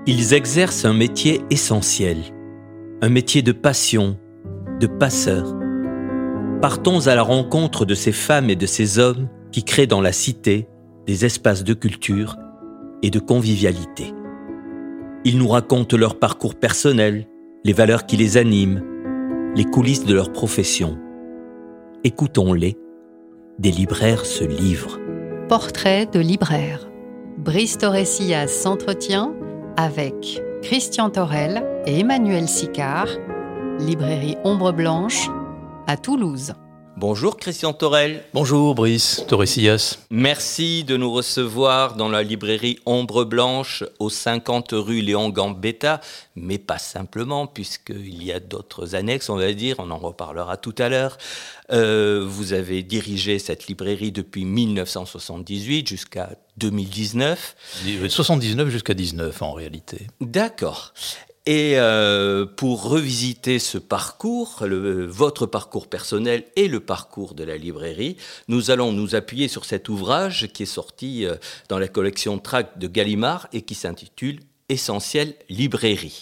Ils exercent un métier essentiel, un métier de passion, de passeur. Partons à la rencontre de ces femmes et de ces hommes qui créent dans la cité des espaces de culture et de convivialité. Ils nous racontent leur parcours personnel, les valeurs qui les animent, les coulisses de leur profession. Écoutons-les, des libraires se livrent. Portrait de libraire. Brice Torresillas s'entretient avec Christian Torel et Emmanuel Sicard, librairie Ombre Blanche à Toulouse. Bonjour Christian Torel. Bonjour Brice Torresillas. Merci de nous recevoir dans la librairie Ombre Blanche aux 50 rue Léon Gambetta, mais pas simplement puisqu'il y a d'autres annexes, on va dire, on en reparlera tout à l'heure. Vous avez dirigé cette librairie depuis 1978 jusqu'à 2019. 79 jusqu'à 19 en réalité. D'accord. Et pour revisiter ce parcours, votre parcours personnel et le parcours de la librairie, nous allons nous appuyer sur cet ouvrage qui est sorti dans la collection Tracts de Gallimard et qui s'intitule « Essentiel librairie ».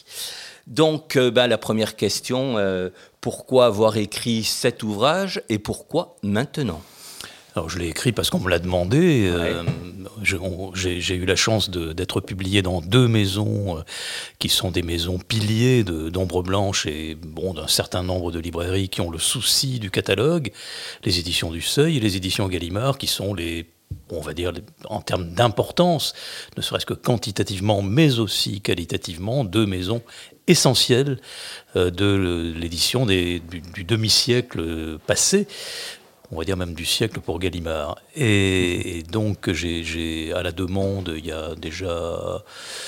Donc, la première question, pourquoi avoir écrit cet ouvrage et pourquoi maintenant ? Alors je l'ai écrit parce qu'on me l'a demandé. Ouais. J'ai eu la chance d'être publié dans 2 maisons qui sont des maisons piliers d'Ombre Blanche et d'un certain nombre de librairies qui ont le souci du catalogue, les éditions du Seuil et les éditions Gallimard qui sont on va dire en termes d'importance, ne serait-ce que quantitativement mais aussi qualitativement, 2 maisons essentielles de l'édition du demi-siècle passé. On va dire même du siècle pour Gallimard. Et donc, j'ai à la demande, il y a déjà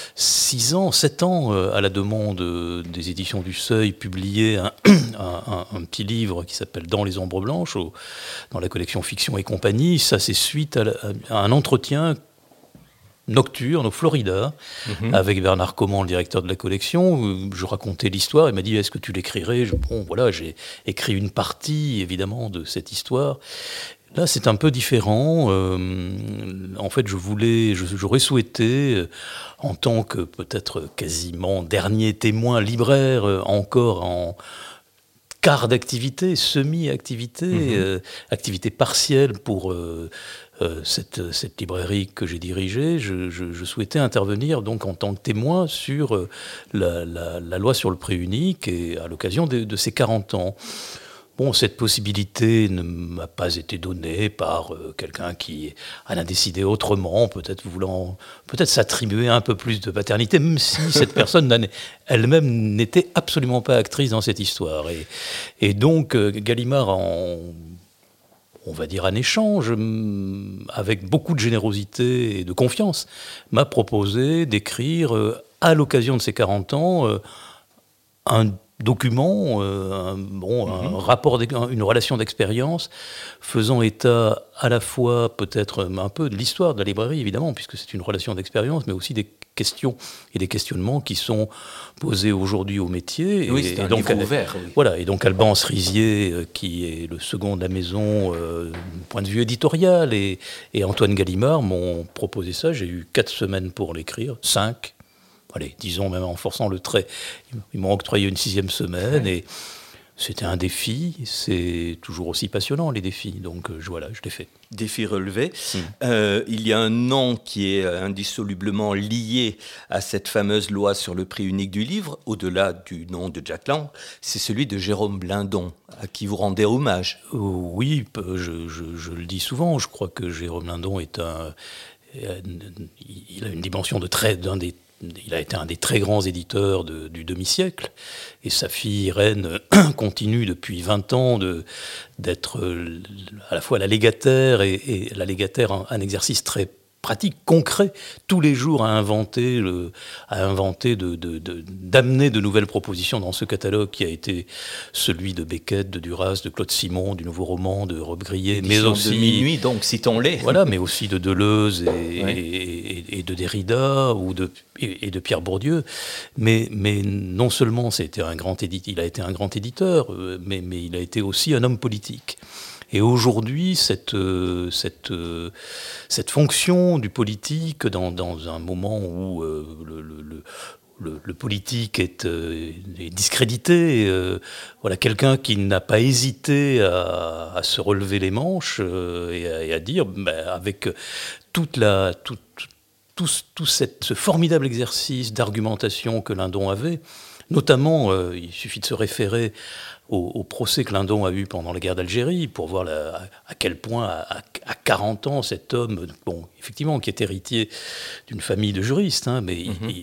7 ans, à la demande des éditions du Seuil, publié un petit livre qui s'appelle « Dans les ombres blanches », dans la collection Fiction et compagnie. Ça, c'est suite à un entretien nocturne au Florida, avec Bernard Comment, le directeur de la collection. Je racontais l'histoire, il m'a dit « Est-ce que tu l'écrirais ?» J'ai écrit une partie, évidemment, de cette histoire. Là, c'est un peu différent. En fait, j'aurais souhaité, en tant que peut-être quasiment dernier témoin libraire, encore en quart d'activité, semi-activité, activité partielle pour cette librairie que j'ai dirigée, je souhaitais intervenir donc en tant que témoin sur la loi sur le prix unique et à l'occasion de ses 40 ans. Cette possibilité ne m'a pas été donnée par quelqu'un qui en a décidé autrement, peut-être s'attribuer un peu plus de paternité, même si cette personne elle-même n'était absolument pas actrice dans cette histoire. Et donc Gallimard, on va dire en échange, avec beaucoup de générosité et de confiance, m'a proposé d'écrire, à l'occasion de ses 40 ans, un document, un rapport, une relation d'expérience, faisant état à la fois peut-être un peu de l'histoire de la librairie, évidemment, puisque c'est une relation d'expérience, mais aussi des questions et des questionnements qui sont posés aujourd'hui au métier. Oui, c'est un livre ouvert. Oui. Voilà, et donc Alban Cerisier, qui est le second de la maison, point de vue éditorial, et Antoine Gallimard m'ont proposé ça. J'ai eu 4 semaines pour l'écrire, 5. Allez, disons même en forçant le trait. Ils m'ont octroyé une 6e semaine et c'était un défi. C'est toujours aussi passionnant, les défis. Donc je l'ai fait. Défi relevé. Il y a un nom qui est indissolublement lié à cette fameuse loi sur le prix unique du livre, au-delà du nom de Jack Lang, c'est celui de Jérôme Blindon, à qui vous rendez hommage. Oui, je le dis souvent. Je crois que Jérôme Blindon il a une dimension il a été un des très grands éditeurs du demi-siècle, et sa fille Irène continue depuis 20 ans d'être à la fois la légataire et la légataire un exercice très pratique, concret, tous les jours à d'amener de nouvelles propositions dans ce catalogue qui a été celui de Beckett, de Duras, de Claude Simon, du nouveau roman de Rob Grillet, mais aussi de Minuit, donc citons-les. Voilà, mais aussi de Deleuze et de Derrida et de Pierre Bourdieu. Mais non seulement il a été un grand éditeur, mais il a été aussi un homme politique. Et aujourd'hui, cette fonction du politique, dans un moment où le politique est discrédité. Voilà, quelqu'un qui n'a pas hésité à se relever les manches et à dire, avec tout ce formidable exercice d'argumentation que Lindon avait, notamment, il suffit de se référer au procès que Lindon a eu pendant la guerre d'Algérie pour voir à quel point, à 40 ans, cet homme, effectivement, qui est héritier d'une famille de juristes, mais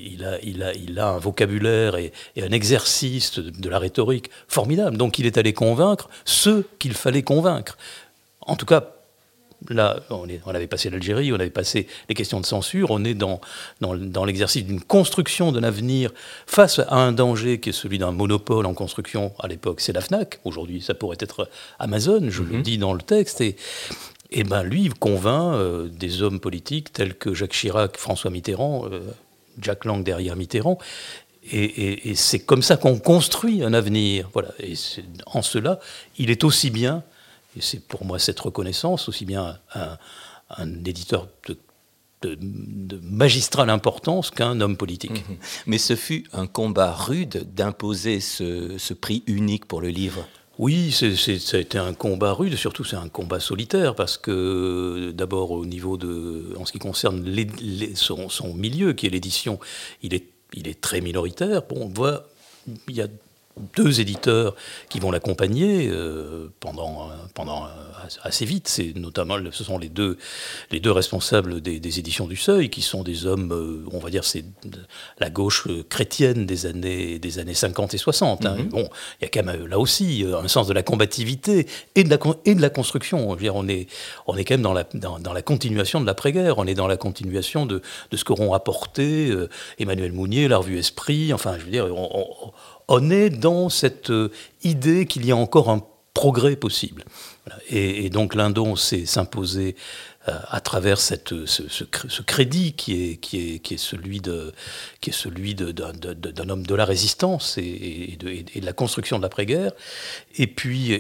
il a un vocabulaire et un exercice de la rhétorique formidable. Donc il est allé convaincre ceux qu'il fallait convaincre. En tout cas, là, on avait passé l'Algérie, on avait passé les questions de censure, on est dans l'exercice d'une construction d'un avenir face à un danger qui est celui d'un monopole en construction. À l'époque, c'est la FNAC. Aujourd'hui, ça pourrait être Amazon, je le dis dans le texte. Et lui, il convainc des hommes politiques tels que Jacques Chirac, François Mitterrand, Jack Lang derrière Mitterrand. Et c'est comme ça qu'on construit un avenir. Voilà. Et en cela, il est aussi bien, et c'est pour moi cette reconnaissance, aussi bien un éditeur de magistrale importance qu'un homme politique. Mais ce fut un combat rude d'imposer ce prix unique pour le livre. Oui, ça a été un combat rude, surtout c'est un combat solitaire, parce que d'abord en ce qui concerne son milieu, qui est l'édition, il est très minoritaire. Bon, on voit, il y a 2 éditeurs qui vont l'accompagner pendant assez vite. Ce sont les deux responsables des éditions du Seuil, qui sont des hommes, on va dire, c'est la gauche chrétienne des années 50 et 60. Bon, il y a quand même là aussi un sens de la combativité et de la construction. Je veux dire, on est quand même dans la continuation de l'après-guerre. On est dans la continuation de ce qu'auront apporté Emmanuel Mounier, la revue Esprit. Enfin, je veux dire, on est dans cette idée qu'il y a encore un progrès possible. Voilà. Et donc Lindon s'est s'imposé à travers ce crédit qui est celui d'un homme de la résistance et de la construction de l'après-guerre, et puis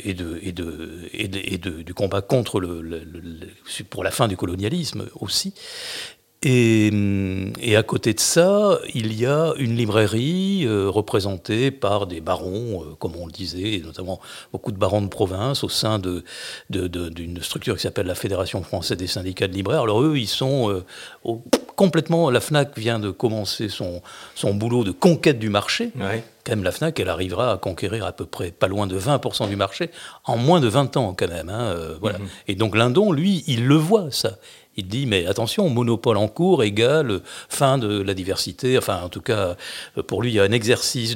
du combat contre pour la fin du colonialisme aussi. Et à côté de ça, il y a une librairie représentée par des barons, comme on le disait, et notamment beaucoup de barons de province au sein d'une structure qui s'appelle la Fédération française des syndicats de libraires. Alors eux, ils sont complètement... La FNAC vient de commencer son boulot de conquête du marché. Ouais. Quand même, la FNAC, elle arrivera à conquérir à peu près pas loin de 20% du marché en moins de 20 ans, quand même. Voilà. Et donc Lindon, lui, il le voit, ça. Il dit, mais attention, monopole en cours égale fin de la diversité. Enfin, en tout cas, pour lui, il y a un exercice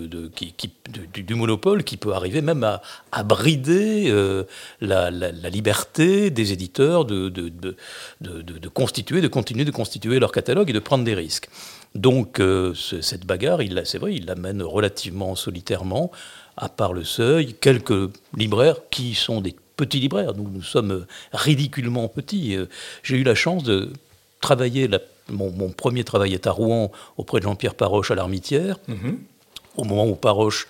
du monopole qui peut arriver même à brider la liberté des éditeurs de continuer de constituer leur catalogue et de prendre des risques. Donc, cette bagarre, c'est vrai, il l'amène relativement solitairement, à part le Seuil, quelques libraires qui sont des petits libraires. Nous sommes ridiculement petits. J'ai eu la chance de travailler, mon premier travail est à Rouen, auprès de Jean-Pierre Paroche à l'Armitière, au moment où Paroche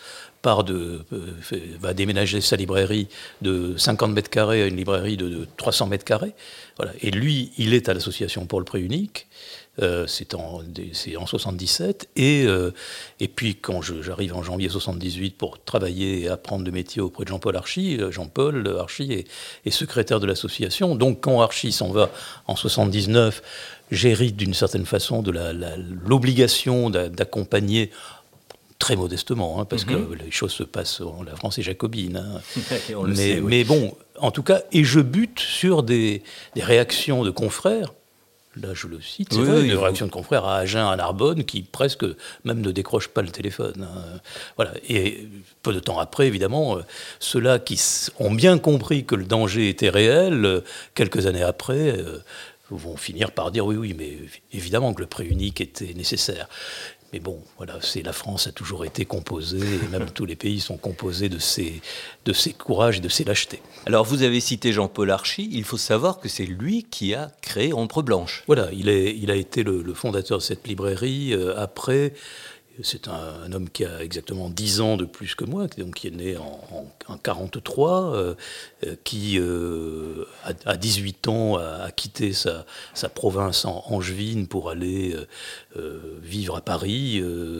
va déménager sa librairie de 50 mètres carrés à une librairie de 300 mètres carrés. Voilà. Et lui, il est à l'association pour le prix unique. C'est en 77, et puis quand j'arrive en janvier 78 pour travailler et apprendre le métier auprès de Jean-Paul Archy, Jean-Paul Archy est secrétaire de l'association. Donc quand Archy s'en va en 79, j'hérite d'une certaine façon de l'obligation d'accompagner très modestement, parce que les choses se passent, la France est jacobine. Mais bon, en tout cas, et je bute sur des réactions de confrères. Là, je le cite, c'est vrai, une réaction de confrères à Agen, à Narbonne, qui presque même ne décrochent pas le téléphone. Voilà. Et peu de temps après, évidemment, ceux-là qui ont bien compris que le danger était réel, quelques années après, vont finir par dire oui, mais évidemment que le prix unique était nécessaire. Mais bon, voilà, la France a toujours été composée, et même tous les pays sont composés de ces courages et de ces lâchetés. Alors, vous avez cité Jean-Paul Archy, il faut savoir que c'est lui qui a créé Ombre Blanche. Voilà, il a été le fondateur de cette librairie. Après, C'est un homme qui a exactement 10 ans de plus que moi, donc qui est né en 43, qui, à 18 ans, a quitté sa province en Angevine pour aller vivre à Paris,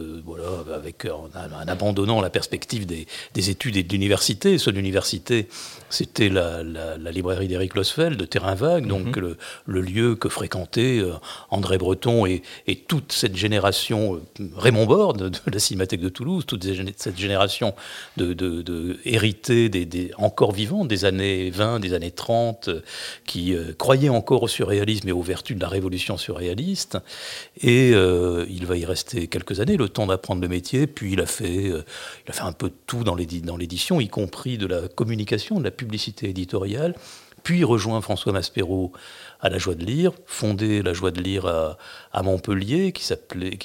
en abandonnant la perspective des études et de l'université. Son université, c'était la librairie d'Éric Losfeld, de Terrain Vague, donc le lieu que fréquentaient André Breton et toute cette génération, Raymond Borde, de la Cinémathèque de Toulouse, toute cette génération de hérités des encore vivants des années 20, des années 30, qui croyaient encore au surréalisme et aux vertus de la révolution surréaliste. Et il va y rester quelques années, le temps d'apprendre le métier, puis il a fait un peu de tout dans l'édition, y compris de la communication, de la publicité éditoriale, puis rejoint François Maspero à La Joie de Lire, fondé La Joie de Lire à Montpellier, qui s'appelait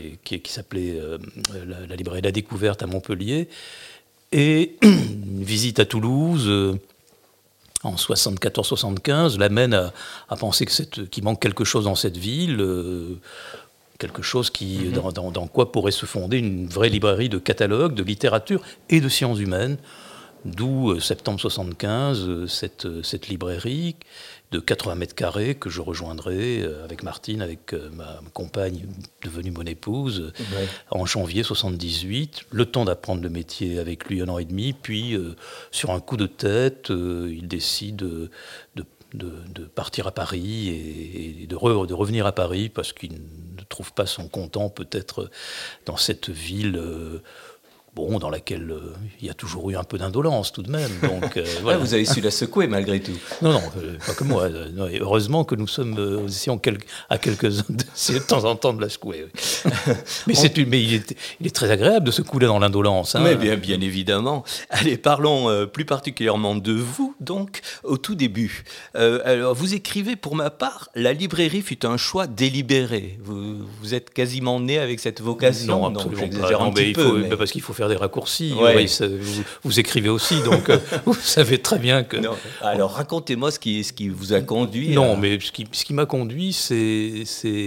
la librairie La Découverte à Montpellier, et une visite à Toulouse en 74-75 l'amène à penser qu'il manque quelque chose dans cette ville, quelque chose dans quoi pourrait se fonder une vraie librairie de catalogue, de littérature et de sciences humaines. D'où septembre 75, cette librairie de 80 mètres carrés que je rejoindrai avec Martine, avec ma compagne devenue mon épouse, en janvier 78. Le temps d'apprendre le métier avec lui 1 an et demi, puis sur un coup de tête, il décide de partir à Paris et de revenir à Paris parce qu'il ne trouve pas son content peut-être dans cette ville dans laquelle il y a toujours eu un peu d'indolence tout de même. Donc, voilà. Vous avez su la secouer malgré tout. Non, pas que moi. Non, heureusement que nous sommes aussi à quelques-uns de temps en temps de la secouer. Oui. Mais il est très agréable de se couler dans l'indolence. Mais bien évidemment. Allez, parlons plus particulièrement de vous, donc, au tout début. Alors, vous écrivez, pour ma part, la librairie fut un choix délibéré. Vous êtes quasiment né avec cette vocation. Non, absolument pas. Parce qu'il faut faire des raccourcis. Ouais. Oui, vous écrivez aussi, donc vous savez très bien que... Non. Alors, racontez-moi ce qui vous a conduit. Mais ce qui m'a conduit, ce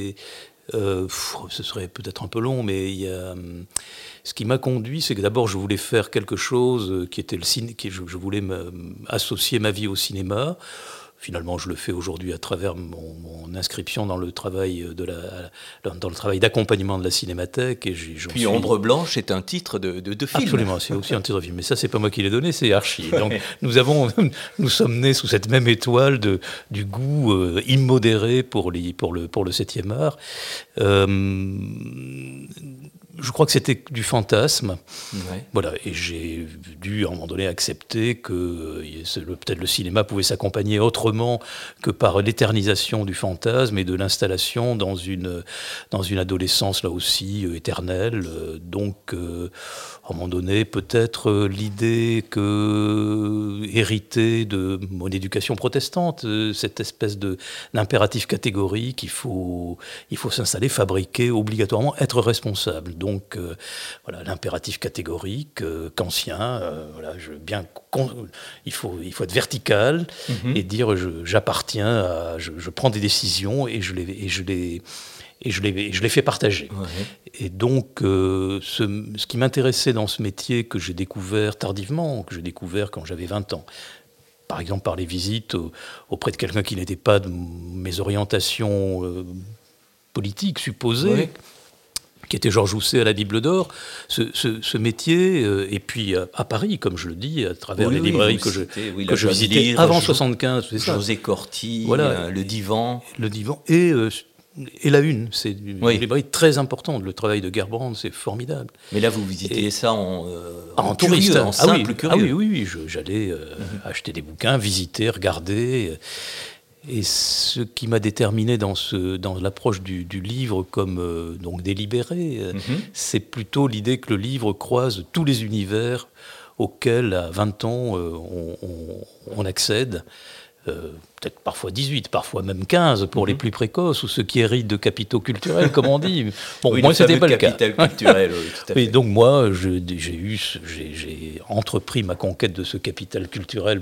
serait peut-être un peu long, mais ce qui m'a conduit, c'est que d'abord, je voulais faire quelque chose qui était le cinéma, je voulais associer ma vie au cinéma. Finalement, je le fais aujourd'hui à travers mon inscription dans le travail dans le travail d'accompagnement de la Cinémathèque. Puis Ombre Blanche est un titre de film. Absolument, c'est aussi un titre de film. Mais ça, c'est pas moi qui l'ai donné, c'est Archie. Donc, nous sommes nés sous cette même étoile du goût immodéré pour le 7e art. Je crois que c'était du fantasme. Ouais. Voilà, et j'ai dû à un moment donné accepter que peut-être le cinéma pouvait s'accompagner autrement que par l'éternisation du fantasme et de l'installation dans une adolescence là aussi éternelle. Donc, à un moment donné, peut-être l'idée héritée de mon éducation protestante, cette espèce d'impératif catégorique, il faut s'installer, fabriquer, obligatoirement être responsable. Donc, l'impératif catégorique, kantien, il faut être vertical et dire j'appartiens, je prends des décisions et je les fais partager. Ouais. Et donc, ce qui m'intéressait dans ce métier que j'ai découvert tardivement, que j'ai découvert quand j'avais 20 ans, par exemple par les visites auprès de quelqu'un qui n'était pas de mes orientations politiques supposées, ouais, qui était Georges Housset à la Bible d'Or, ce métier, et puis à Paris, comme je le dis, à travers les librairies que je visitais avant 75, c'est ça. José Corti, voilà, le Divan. Le Divan, et La Une, c'est une librairie très importante. Le travail de Gerbrand, c'est formidable. Mais là, vous visitiez ça en touriste, curieux, en simple curieux. Oui, j'allais acheter des bouquins, visiter, regarder. Et ce qui m'a déterminé dans l'approche du livre comme donc délibéré, c'est plutôt l'idée que le livre croise tous les univers auxquels, à 20 ans, on accède. Peut-être parfois 18, parfois même 15 pour les plus précoces, ou ceux qui héritent de capitaux culturels, comme on dit. Bon, moi, c'était pas le cas. Culturel, oui, tout à fait. Et donc moi, j'ai entrepris ma conquête de ce capital culturel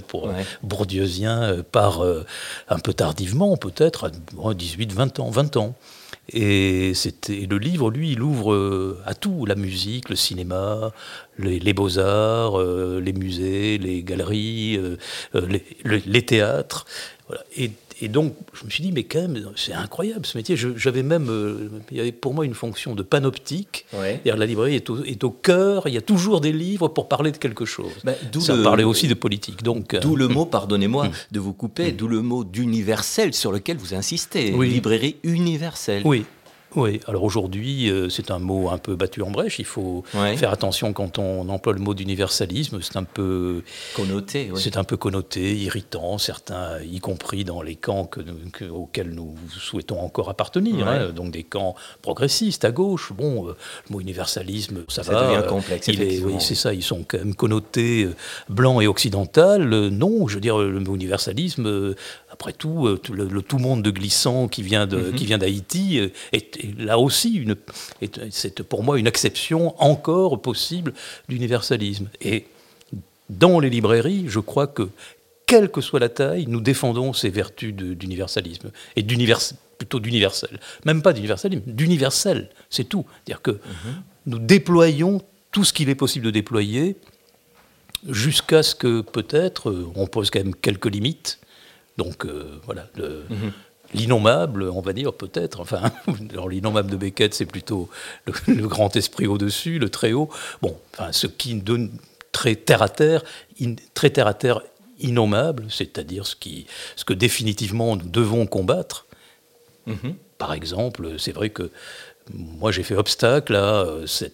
bourdieusien par un peu tardivement, peut-être, à 18, 20 ans. Et le livre, lui, il ouvre à tout, la musique, le cinéma, les beaux-arts, les musées, les galeries, les théâtres. Voilà. Et donc, je me suis dit, mais quand même, c'est incroyable ce métier. J'avais même, il y avait pour moi une fonction de panoptique. Ouais. C'est-à-dire, la librairie est au cœur, il y a toujours des livres pour parler de quelque chose. Ça parlait aussi de politique. D'où le mot, pardonnez-moi de vous couper, d'où le mot d'universel sur lequel vous insistez. Oui. Librairie universelle. Oui. Oui, alors aujourd'hui, c'est un mot un peu battu en brèche. Il faut faire attention quand on emploie le mot d'universalisme. C'est un peu connoté. Oui. C'est un peu connoté, irritant, certains, y compris dans les camps auxquels nous souhaitons encore appartenir. Ouais. Donc des camps progressistes à gauche. Bon, le mot universalisme, ça devient complexe. Oui, c'est ça. Ils sont quand même connotés blanc et occidental. Non, je veux dire, le mot universalisme. Après tout, le tout monde de glissant qui vient d'Haïti est là aussi c'est pour moi une exception encore possible d'universalisme. Et dans les librairies, je crois que quelle que soit la taille, nous défendons ces vertus d'universalisme et plutôt d'universel. Même pas d'universalisme, d'universel, c'est tout. C'est-à-dire que nous déployons tout ce qu'il est possible de déployer jusqu'à ce que peut-être on pose quand même quelques limites. Donc voilà, l'innommable, on va dire peut-être, enfin, alors l'innommable de Beckett, c'est plutôt le grand esprit au-dessus, le très haut. Bon, enfin, ce qui donne très terre à terre, innommable, c'est-à-dire ce que définitivement nous devons combattre. Par exemple, c'est vrai que moi, j'ai fait obstacle à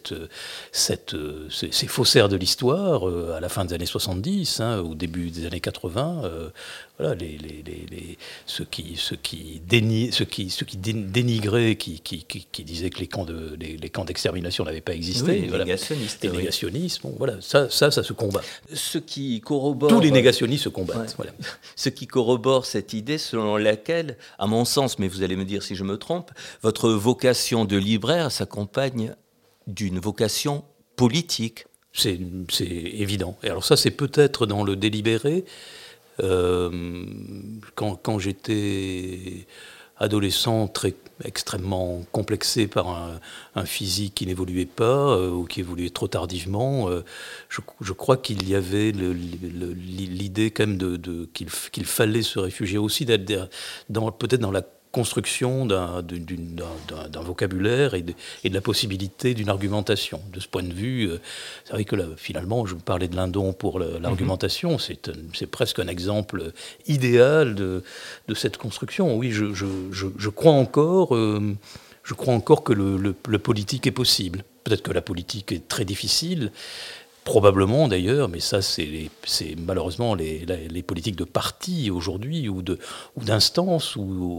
ces faussaires de l'histoire à la fin des années 70, au début des années 80. Voilà, ceux qui dénigraient, qui disaient que les camps d'extermination n'avaient pas existé. Oui, voilà. Négationnistes. Les négationnistes, bon, voilà, ça se combat. Ce qui corrobore... Tous les négationnistes se combattent. Ouais. Voilà. Ce qui corrobore cette idée selon laquelle, à mon sens, mais vous allez me dire si je me trompe, votre vocation de libraire s'accompagne d'une vocation politique. C'est évident. Et alors ça, c'est peut-être dans le délibéré. Quand j'étais adolescent, extrêmement complexé par un physique qui n'évoluait pas ou qui évoluait trop tardivement, je crois qu'il y avait l'idée quand même qu'il fallait se réfugier aussi peut-être dans la construction d'un vocabulaire et de la possibilité d'une argumentation. De ce point de vue, c'est vrai que là, finalement, je parlais de Lindon pour l'argumentation, c'est presque un exemple idéal de cette construction. Oui, je crois encore que le politique est possible. Peut-être que la politique est très difficile, probablement d'ailleurs, mais ça c'est malheureusement les politiques de parti aujourd'hui ou d'instances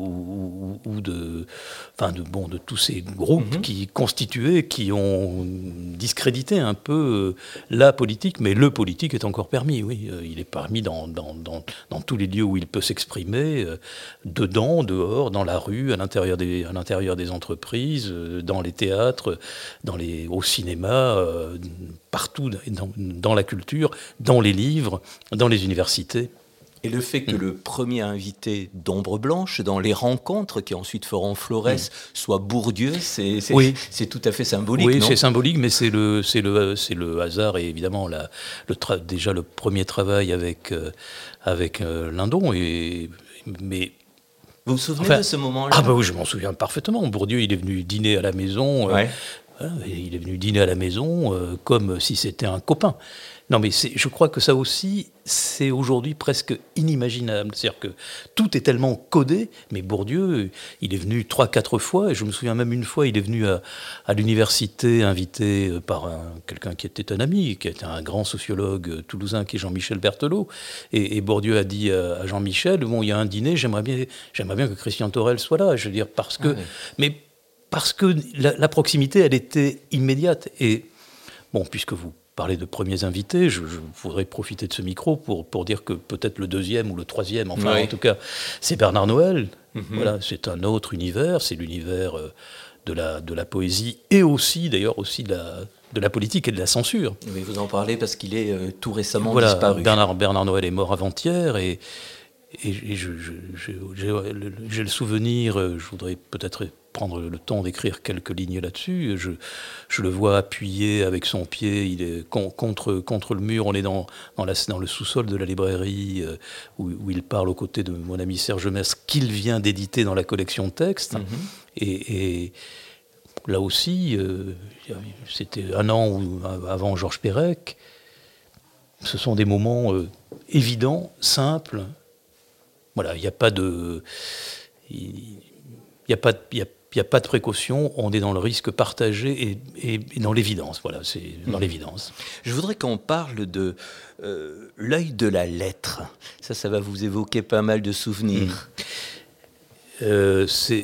ou de tous ces groupes qui constituaient, qui ont discrédité un peu la politique, mais le politique est encore permis, oui, il est permis dans tous les lieux où il peut s'exprimer, dedans, dehors, dans la rue, à l'intérieur des entreprises, dans les théâtres, au cinéma, partout dans la culture, dans les livres, dans les universités. Et le fait que le premier invité d'Ombre Blanche, dans les rencontres qui ensuite feront Florès, soit Bourdieu, c'est tout à fait symbolique, oui, non ? C'est symbolique, mais c'est le hasard et évidemment déjà le premier travail avec Lindon. Mais vous vous souvenez de ce moment-là ? Ah bah oui, je m'en souviens parfaitement. Bourdieu, il est venu dîner à la maison. Il est venu dîner à la maison comme si c'était un copain. Non, mais je crois que ça aussi, c'est aujourd'hui presque inimaginable. C'est-à-dire que tout est tellement codé, mais Bourdieu, il est venu 3-4 fois, et je me souviens même une fois, il est venu à l'université, invité par quelqu'un qui était un ami, qui était un grand sociologue toulousain, qui est Jean-Michel Berthelot. Et Bourdieu a dit à Jean-Michel, bon, il y a un dîner, j'aimerais bien que Christian Thorel soit là. Je veux dire, parce que... Parce que la proximité, elle était immédiate. Et bon, puisque vous parlez de premiers invités, je voudrais profiter de ce micro pour dire que peut-être le deuxième ou le troisième, en tout cas, c'est Bernard Noël. Voilà, c'est un autre univers, c'est l'univers de la poésie et aussi, d'ailleurs, de la politique et de la censure. Oui, vous en parlez parce qu'il est tout récemment disparu. Bernard Noël est mort avant-hier et j'ai le souvenir, je voudrais peut-être prendre le temps d'écrire quelques lignes là-dessus. Je le vois appuyé avec son pied, il est contre le mur. On est dans le sous-sol de la librairie où il parle aux côtés de mon ami Serge Mess, qu'il vient d'éditer dans la collection de textes. Et là aussi, c'était un an avant Georges Perec. Ce sont des moments évidents, simples. Voilà, il n'y a pas de... Il n'y a pas de précaution, on est dans le risque partagé et dans l'évidence. Voilà, c'est dans l'évidence. Je voudrais qu'on parle de l'œil de la lettre. Ça va vous évoquer pas mal de souvenirs. C'est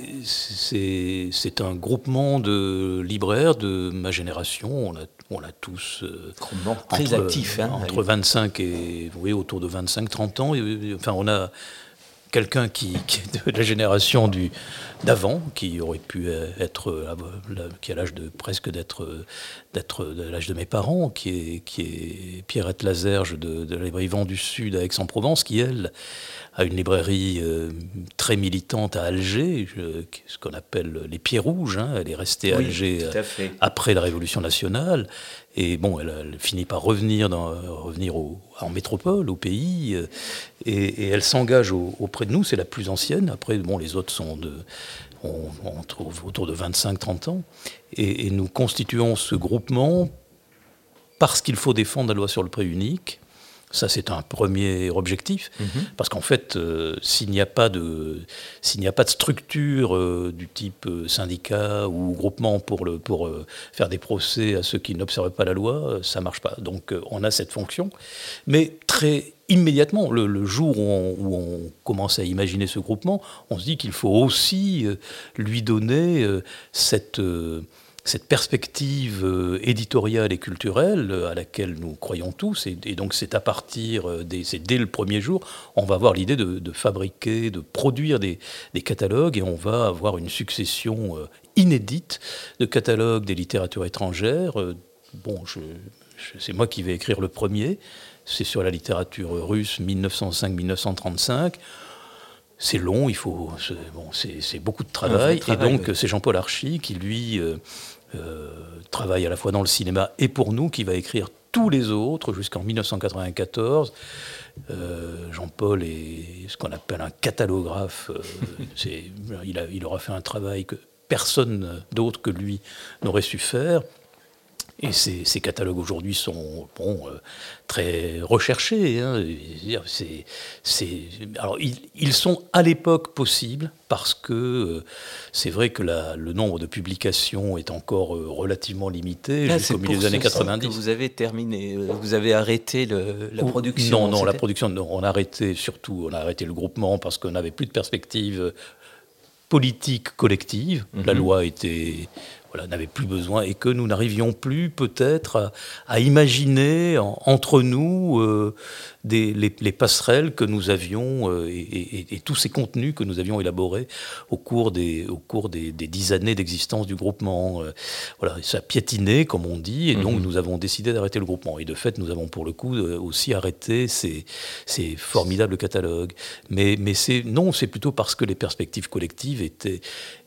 un groupement de libraires de ma génération. On a tous très actifs, entre 25 et autour de 25-30 ans. Enfin, on a quelqu'un qui est de la génération d'avant, qui aurait pu être, qui a l'âge de presque d'être de l'âge de mes parents, qui est Pierrette Lazerge de la librairie Vent du Sud à Aix-en-Provence, qui elle a une librairie très militante à Alger, ce qu'on appelle les Pieds Rouges. Elle est restée à Alger après la Révolution nationale. Et bon, elle finit par revenir en métropole, au pays, et elle s'engage auprès de nous. C'est la plus ancienne. Après, bon, les autres sont autour de 25-30 ans. Et nous constituons ce groupement parce qu'il faut défendre la loi sur le prêt unique. Ça, c'est un premier objectif, parce qu'en fait, s'il n'y a pas de structure du type syndicat ou groupement pour faire des procès à ceux qui n'observent pas la loi, ça ne marche pas. Donc, on a cette fonction. Mais très immédiatement, le jour où on commence à imaginer ce groupement, on se dit qu'il faut aussi lui donner cette perspective éditoriale et culturelle à laquelle nous croyons tous, et donc c'est à partir, c'est dès le premier jour, on va avoir l'idée de fabriquer, de produire des catalogues, et on va avoir une succession inédite de catalogues des littératures étrangères. C'est moi qui vais écrire le premier, c'est sur la littérature russe 1905-1935. C'est long, c'est beaucoup de travail, et donc c'est Jean-Paul Archy qui, lui, travaille à la fois dans le cinéma et pour nous, qui va écrire tous les autres jusqu'en 1994. Jean-Paul est ce qu'on appelle un catalographe. Il aura fait un travail que personne d'autre que lui n'aurait su faire. Et ces catalogues aujourd'hui sont très recherchés. Alors, ils sont à l'époque possibles parce que c'est vrai que le nombre de publications est encore relativement limité jusqu'au milieu des années 90. Que vous avez terminé, vous avez arrêté la production. Non, la production, on a arrêté le groupement parce qu'on n'avait plus de perspective politique collective. La loi n'avait plus besoin, et que nous n'arrivions plus peut-être à imaginer entre nous les passerelles que nous avions et tous ces contenus que nous avions élaborés au cours des 10 années d'existence du groupement. Ça piétinait, comme on dit, et donc nous avons décidé d'arrêter le groupement. Et de fait, nous avons pour le coup aussi arrêté ces formidables catalogues. Mais c'est plutôt parce que les perspectives collectives étaient...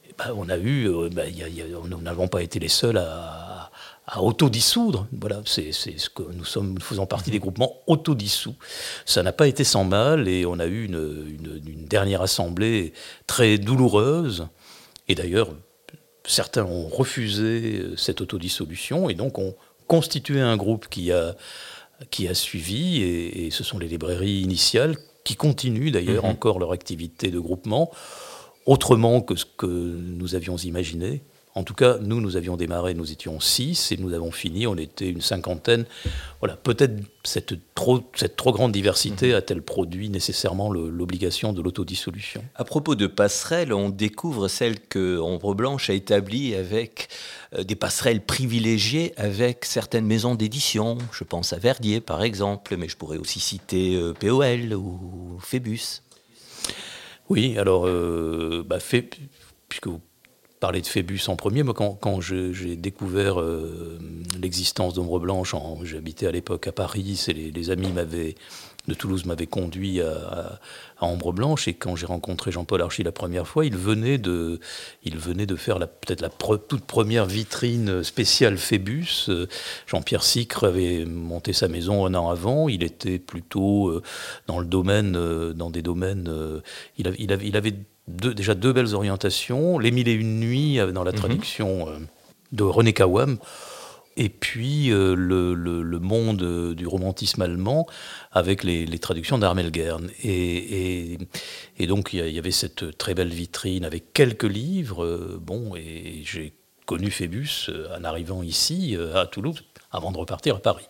nous n'avons pas été les seuls à autodissoudre. Voilà, c'est ce que nous faisons partie des groupements autodissous. Ça n'a pas été sans mal, et on a eu une dernière assemblée très douloureuse. Et d'ailleurs, certains ont refusé cette autodissolution, et donc ont constitué un groupe qui a suivi, et ce sont les librairies initiales qui continuent d'ailleurs encore leur activité de groupement, autrement que ce que nous avions imaginé. En tout cas, nous avions démarré, nous étions 6, et nous avons fini, on était une 50aine. Voilà, peut-être cette trop grande diversité a-t-elle produit nécessairement l'obligation de l'autodissolution. À propos de passerelles, on découvre celle que Ombre Blanche a établie avec des passerelles privilégiées avec certaines maisons d'édition. Je pense à Verdier, par exemple, mais je pourrais aussi citer POL ou Phébus. Oui, alors, puisque vous parlez de Phébus en premier, moi, quand j'ai découvert l'existence d'Ombre Blanche, j'habitais à l'époque à Paris, les amis m'avaient de Toulouse m'avait conduit à Ombre Blanche, et quand j'ai rencontré Jean-Paul Archy la première fois, il venait de faire peut-être la toute première vitrine spéciale Phébus. Jean-Pierre Sicre avait monté sa maison un an avant. Il était plutôt dans des domaines. Il avait déjà deux belles orientations. Les Mille et une nuits dans la traduction de René Kawam. Et puis le monde du romantisme allemand avec les traductions d'Armel Gern. Et donc il y avait cette très belle vitrine avec quelques livres. Et j'ai connu Phébus en arrivant ici à Toulouse avant de repartir à Paris.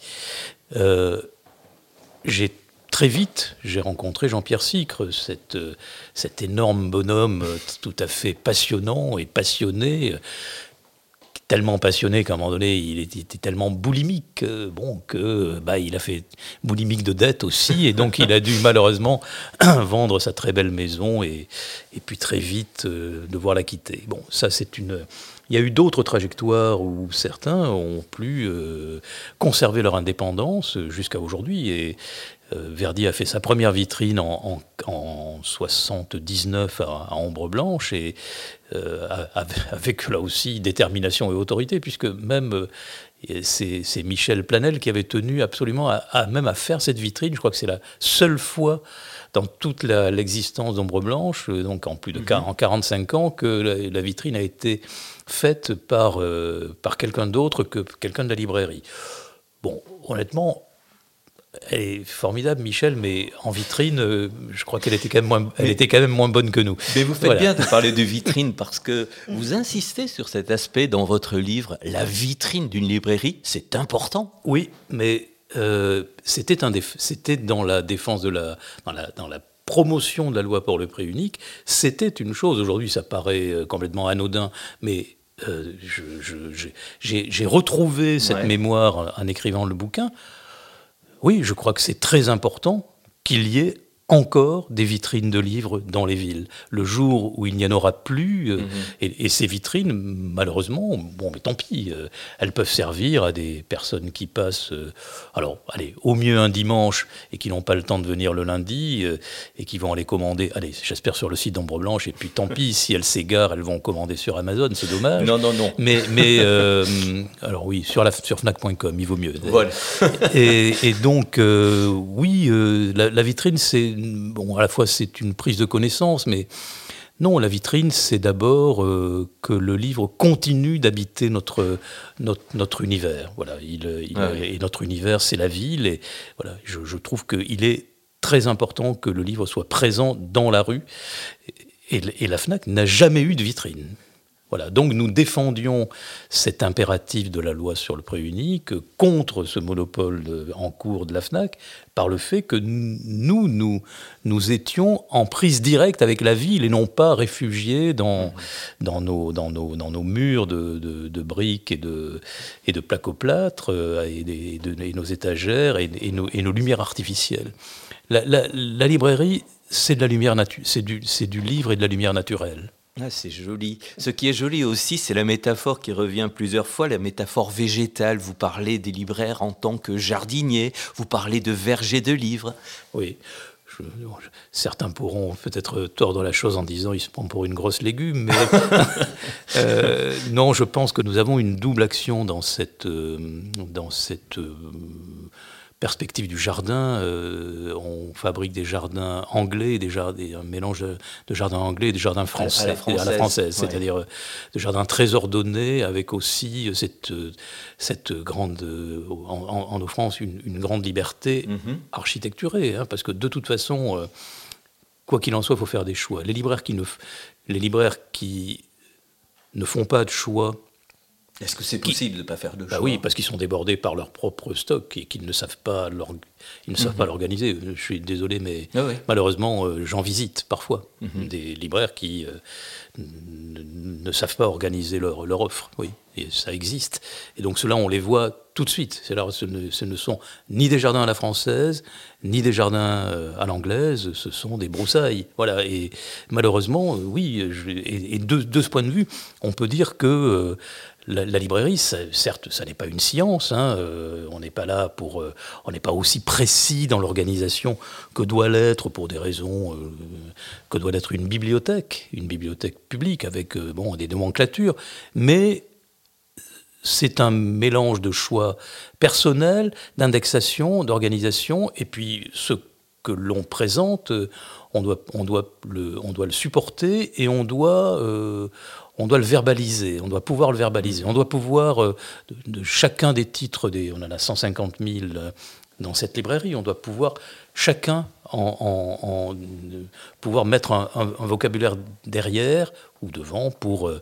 Très vite, j'ai rencontré Jean-Pierre Sicre, cet énorme bonhomme tout à fait passionnant et passionné, tellement passionné qu'à un moment donné, il était tellement boulimique, il a fait boulimique de dette aussi, et donc il a dû malheureusement vendre sa très belle maison et puis très vite devoir la quitter. Bon, ça c'est une... Il y a eu d'autres trajectoires où certains ont pu conserver leur indépendance jusqu'à aujourd'hui, et Verdi a fait sa première vitrine en 79 à Ombre Blanche, et avec là aussi détermination et autorité, puisque même c'est Michel Planel qui avait tenu absolument à faire cette vitrine. Je crois que c'est la seule fois dans toute l'existence d'Ombre Blanche, donc en plus de 45 ans, que la vitrine a été faite par quelqu'un d'autre que quelqu'un de la librairie. Bon, honnêtement, elle est formidable, Michel, mais en vitrine, je crois qu'elle était quand même moins bonne que nous. Mais vous faites bien de parler de vitrine, parce que vous insistez sur cet aspect dans votre livre. La vitrine d'une librairie, c'est important. Oui, mais c'était dans la défense dans la promotion de la loi pour le prix unique, c'était une chose. Aujourd'hui, ça paraît complètement anodin, mais j'ai retrouvé cette mémoire en écrivant le bouquin. Oui, je crois que c'est très important qu'il y ait encore des vitrines de livres dans les villes. Le jour où il n'y en aura plus, et ces vitrines, malheureusement, mais tant pis, elles peuvent servir à des personnes qui passent, au mieux un dimanche, et qui n'ont pas le temps de venir le lundi, et qui vont aller commander, j'espère sur le site d'Ombre Blanche, et puis tant pis, si elles s'égarent, elles vont commander sur Amazon, c'est dommage. Non. Mais alors oui, sur Fnac.com, il vaut mieux. Voilà. Et donc, la vitrine, c'est... Bon, à la fois c'est une prise de connaissance, mais non, la vitrine, c'est d'abord que le livre continue d'habiter notre univers. Voilà, et notre univers, c'est la ville, et voilà, je trouve qu'il est très important que le livre soit présent dans la rue, et la Fnac n'a jamais eu de vitrine. Voilà, donc nous défendions cet impératif de la loi sur le prix unique contre ce monopole en cours de la Fnac, par le fait que nous étions en prise directe avec la ville et non pas réfugiés dans nos murs de briques et de plaques-au-plâtre et nos étagères et nos lumières artificielles. La librairie, c'est de la lumière c'est du livre et de la lumière naturelle. Ah, c'est joli. Ce qui est joli aussi, c'est la métaphore qui revient plusieurs fois, la métaphore végétale. Vous parlez des libraires en tant que jardiniers, vous parlez de vergers de livres. Oui, certains pourront peut-être tordre la chose en disant ils se prennent pour une grosse légume, mais non, je pense que nous avons une double action dans cette perspective du jardin. On fabrique des jardins anglais, un mélange de jardins anglais et des jardins français, à la française, c'est-à-dire des jardins très ordonnés, avec aussi cette grande, en offrant une grande liberté architecturée, parce que de toute façon, quoi qu'il en soit, il faut faire des choix. Les libraires qui ne font pas de choix. Est-ce que c'est possible de ne pas faire de choix ? Oui, parce qu'ils sont débordés par leur propre stock et qu'ils ne savent pas l'organiser. Je suis désolé, mais malheureusement, j'en visite parfois des libraires qui ne savent pas organiser leur offre. Oui, et ça existe. Et donc ceux-là, on les voit tout de suite. Ce ne sont ni des jardins à la française, ni des jardins à l'anglaise, ce sont des broussailles. Voilà. Et malheureusement, oui, et de ce point de vue, on peut dire que la librairie, certes, ça n'est pas une science. On n'est pas là on n'est pas aussi précis dans l'organisation que doit l'être pour des raisons que doit l'être une bibliothèque publique avec des nomenclatures, mais c'est un mélange de choix personnels, d'indexation, d'organisation, et puis ce que l'on présente, on doit le supporter et on doit le verbaliser, on doit pouvoir le verbaliser, on doit pouvoir, de chacun des titres, on en a 150 000 dans cette librairie, on doit pouvoir chacun pouvoir mettre un vocabulaire derrière ou devant pour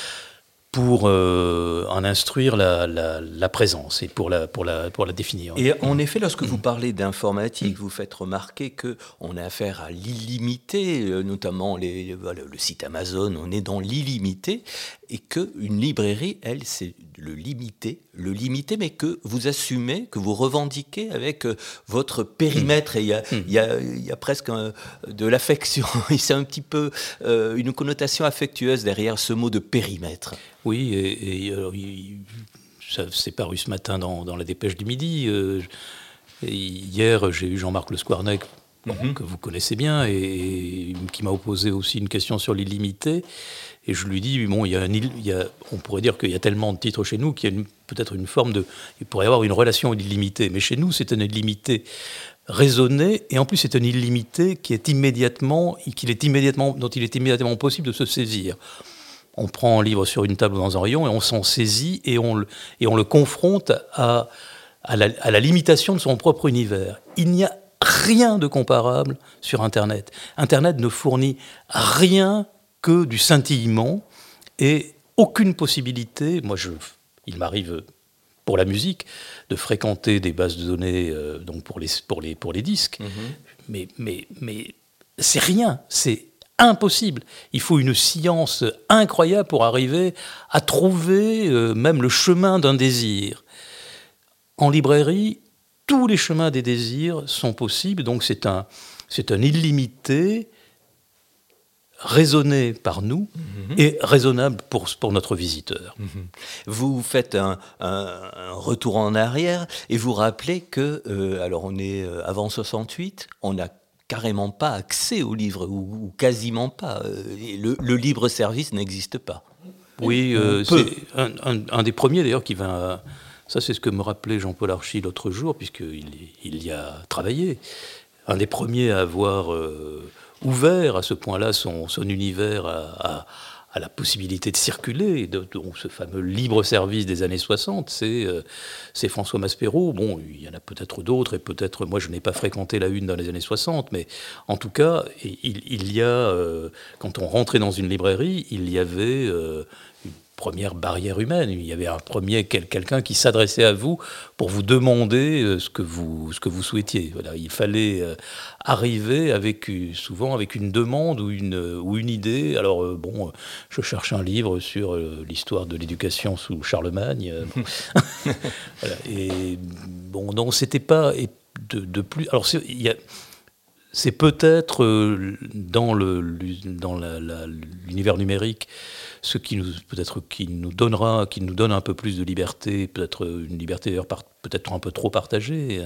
en instruire la présence et pour la définir. Et en effet, lorsque vous parlez d'informatique, vous faites remarquer qu'on a affaire à l'illimité, notamment le site Amazon, on est dans l'illimité, et qu'une librairie, elle, c'est le limité, mais que vous assumez, que vous revendiquez avec votre périmètre. Et il y a presque de l'affection, et c'est un petit peu une connotation affectueuse derrière ce mot de périmètre. Oui, et ça s'est paru ce matin dans la Dépêche du Midi. Hier, j'ai eu Jean-Marc Le Squarnec, que vous connaissez bien, et qui m'a opposé aussi une question sur l'illimité. Et je lui dis, on pourrait dire qu'il y a tellement de titres chez nous qu'il y a peut-être une forme il pourrait y avoir une relation illimitée. Mais chez nous, c'est une illimité raisonnée, et en plus, c'est une illimité dont il est immédiatement possible de se saisir. On prend un livre sur une table ou dans un rayon et on s'en saisit et on le confronte à la limitation de son propre univers. Il n'y a rien de comparable sur Internet. Internet ne fournit rien que du scintillement et aucune possibilité. Il m'arrive pour la musique de fréquenter des bases de données donc pour les disques, mais c'est rien, c'est impossible. Il faut une science incroyable pour arriver à trouver même le chemin d'un désir. En librairie, tous les chemins des désirs sont possibles, donc c'est un illimité raisonné par nous et raisonnable pour notre visiteur. Vous faites un retour en arrière et vous rappelez que, alors on est avant 68, on n'a carrément pas accès aux livres, ou quasiment pas. Le libre-service n'existe pas. Oui, c'est un des premiers d'ailleurs qui va... Ça, c'est ce que me rappelait Jean-Paul Archy l'autre jour, puisqu'il y a travaillé. Un des premiers à avoir ouvert à ce point-là son univers à la possibilité de circuler, donc ce fameux libre-service des années 60, c'est François Maspero. Bon, il y en a peut-être d'autres, et peut-être, moi je n'ai pas fréquenté la Une dans les années 60, mais en tout cas, il y a, quand on rentrait dans une librairie, il y avait une première barrière humaine, il y avait quelqu'un qui s'adressait à vous pour vous demander ce que vous souhaitiez. Voilà, il fallait arriver souvent avec une demande ou une idée. Alors je cherche un livre sur l'histoire de l'éducation sous Charlemagne. Voilà, et donc c'était pas de plus. Alors c'est peut-être dans l'univers numérique ce qui nous donne un peu plus de liberté, peut-être une liberté d'ailleurs peut-être un peu trop partagée.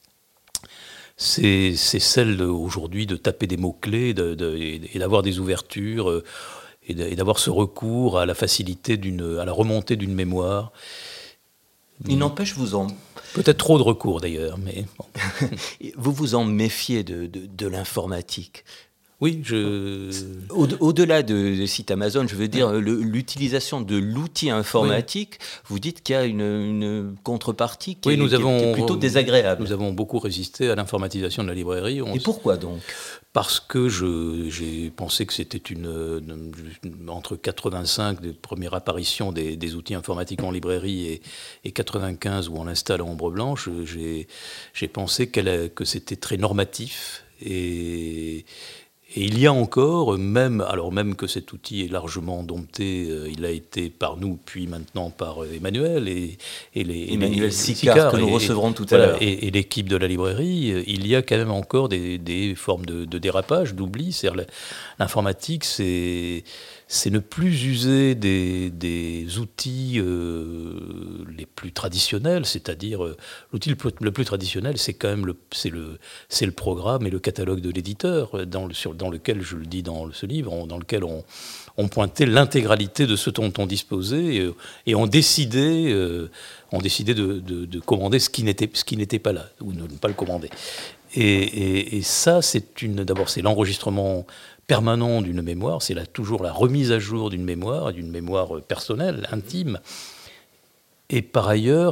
C'est celle aujourd'hui de taper des mots-clés et d'avoir des ouvertures et d'avoir ce recours à la facilité à la remontée d'une mémoire. Il n'empêche, peut-être trop de recours d'ailleurs, mais bon. Vous vous en méfiez de l'informatique. Oui, Au-delà de site Amazon, je veux dire, l'utilisation de l'outil informatique, vous dites qu'il y a une contrepartie qui est plutôt désagréable. Nous avons beaucoup résisté à l'informatisation de la librairie. Et pourquoi donc ? Parce que j'ai pensé que c'était entre 85, des premières apparitions des outils informatiques en librairie, et 95, où on installe Ombre Blanche, j'ai pensé que c'était très normatif. Et il y a encore, même que cet outil est largement dompté, il a été par nous, puis maintenant par Emmanuel Emmanuel Sicard, que nous recevrons tout à l'heure. Et l'équipe de la librairie, il y a quand même encore des formes de dérapage, d'oubli. C'est-à-dire l'informatique, c'est ne plus user des outils les plus traditionnels, c'est-à-dire l'outil le plus traditionnel, c'est quand même le programme et le catalogue de l'éditeur, dans lequel, je le dis dans ce livre, dans lequel on pointait l'intégralité de ce dont on disposait et on décidait de commander ce qui n'était pas là, ou de ne pas le commander. Et ça, d'abord, c'est l'enregistrement permanent d'une mémoire, c'est toujours la remise à jour d'une mémoire personnelle, intime. Et par ailleurs,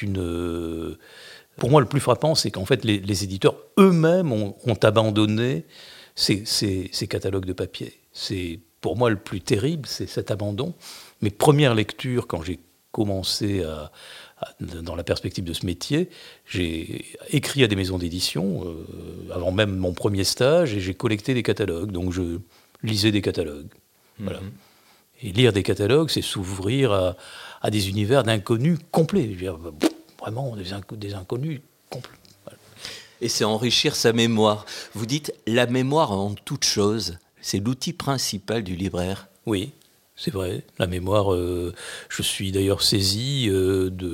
pour moi, le plus frappant, c'est qu'en fait, les éditeurs eux-mêmes ont abandonné ces catalogues de papier. C'est pour moi le plus terrible, c'est cet abandon. Mes premières lectures, quand j'ai commencé dans la perspective de ce métier, j'ai écrit à des maisons d'édition, avant même mon premier stage, et j'ai collecté des catalogues. Donc je lisais des catalogues. Voilà. Et lire des catalogues, c'est s'ouvrir à des univers d'inconnus complets. Je veux dire, vraiment des inconnus complets. Voilà. Et c'est enrichir sa mémoire. Vous dites, la mémoire en toute chose, c'est l'outil principal du libraire. Oui. C'est vrai, la mémoire, je suis d'ailleurs saisi de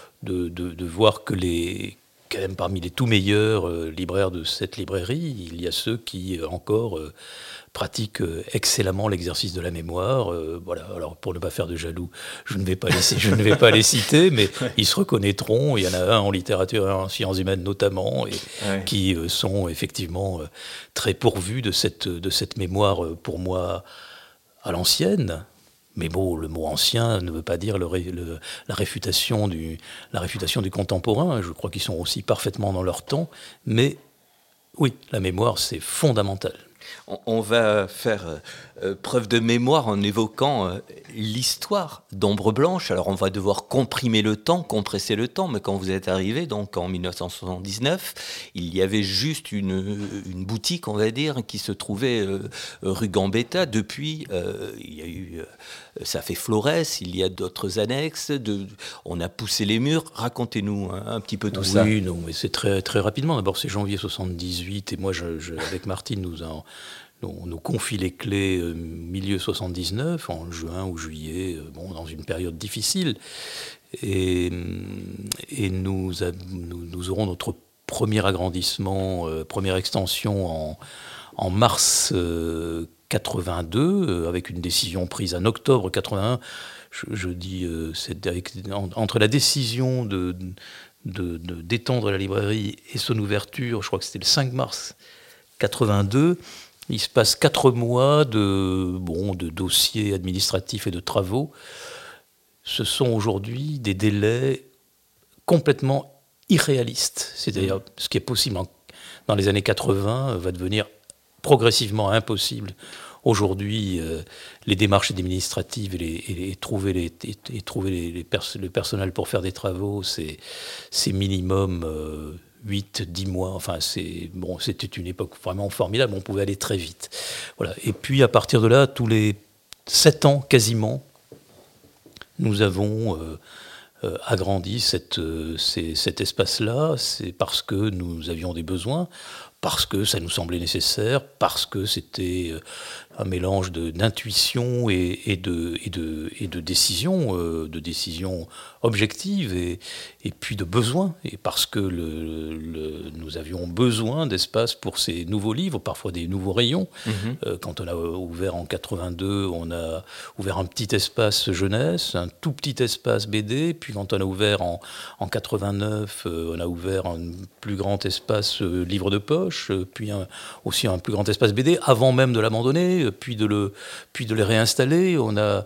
voir que quand même parmi les tout meilleurs libraires de cette librairie, il y a ceux qui encore pratiquent excellemment l'exercice de la mémoire. Voilà. Alors pour ne pas faire de jaloux, je ne vais pas les citer, mais ils se reconnaîtront. Il y en a un en littérature et en sciences humaines notamment, qui sont effectivement très pourvus de cette mémoire, pour moi, à l'ancienne. Mais bon, le mot ancien ne veut pas dire la réfutation du contemporain. Je crois qu'ils sont aussi parfaitement dans leur temps. Mais oui, la mémoire, c'est fondamental. On va faire preuve de mémoire en évoquant l'histoire d'Ombre Blanche. Alors on va devoir compresser le temps, mais quand vous êtes arrivé, donc en 1979, il y avait juste une boutique, on va dire, qui se trouvait rue Gambetta. Depuis, il y a eu, ça fait Florès, il y a d'autres annexes, on a poussé les murs. Racontez-nous un petit peu tout ça. Oui, non, mais c'est très, très rapidement. D'abord, c'est janvier 78, et moi, avec Martine, on nous confie les clés milieu 79, en juin ou juillet, dans une période difficile. Et nous aurons notre premier agrandissement, première extension en mars 82, avec une décision prise en octobre 81. Je dis, entre la décision d'étendre la librairie et son ouverture, je crois que c'était le 5 mars 82, il se passe 4 mois de dossiers administratifs et de travaux. Ce sont aujourd'hui des délais complètement irréalistes. C'est-à-dire, ce qui est possible dans les années 80 va devenir progressivement impossible. Aujourd'hui, les démarches administratives et trouver le personnel pour faire des travaux, c'est minimum 8-10 mois. Enfin, c'était une époque vraiment formidable. On pouvait aller très vite. Voilà. Et puis, à partir de là, tous les 7 ans quasiment, nous avons agrandi cet espace-là. C'est parce que nous avions des besoins, parce que ça nous semblait nécessaire, parce que c'était un mélange d'intuition et de décision objective et puis de besoin, et parce que nous avions besoin d'espace pour ces nouveaux livres, parfois des nouveaux rayons. Quand on a ouvert en 82, on a ouvert un petit espace jeunesse, un tout petit espace BD, puis quand on a ouvert en 89, on a ouvert un plus grand espace livre de poche, puis aussi un plus grand espace BD, avant même de l'abandonner, puis de les réinstaller. On a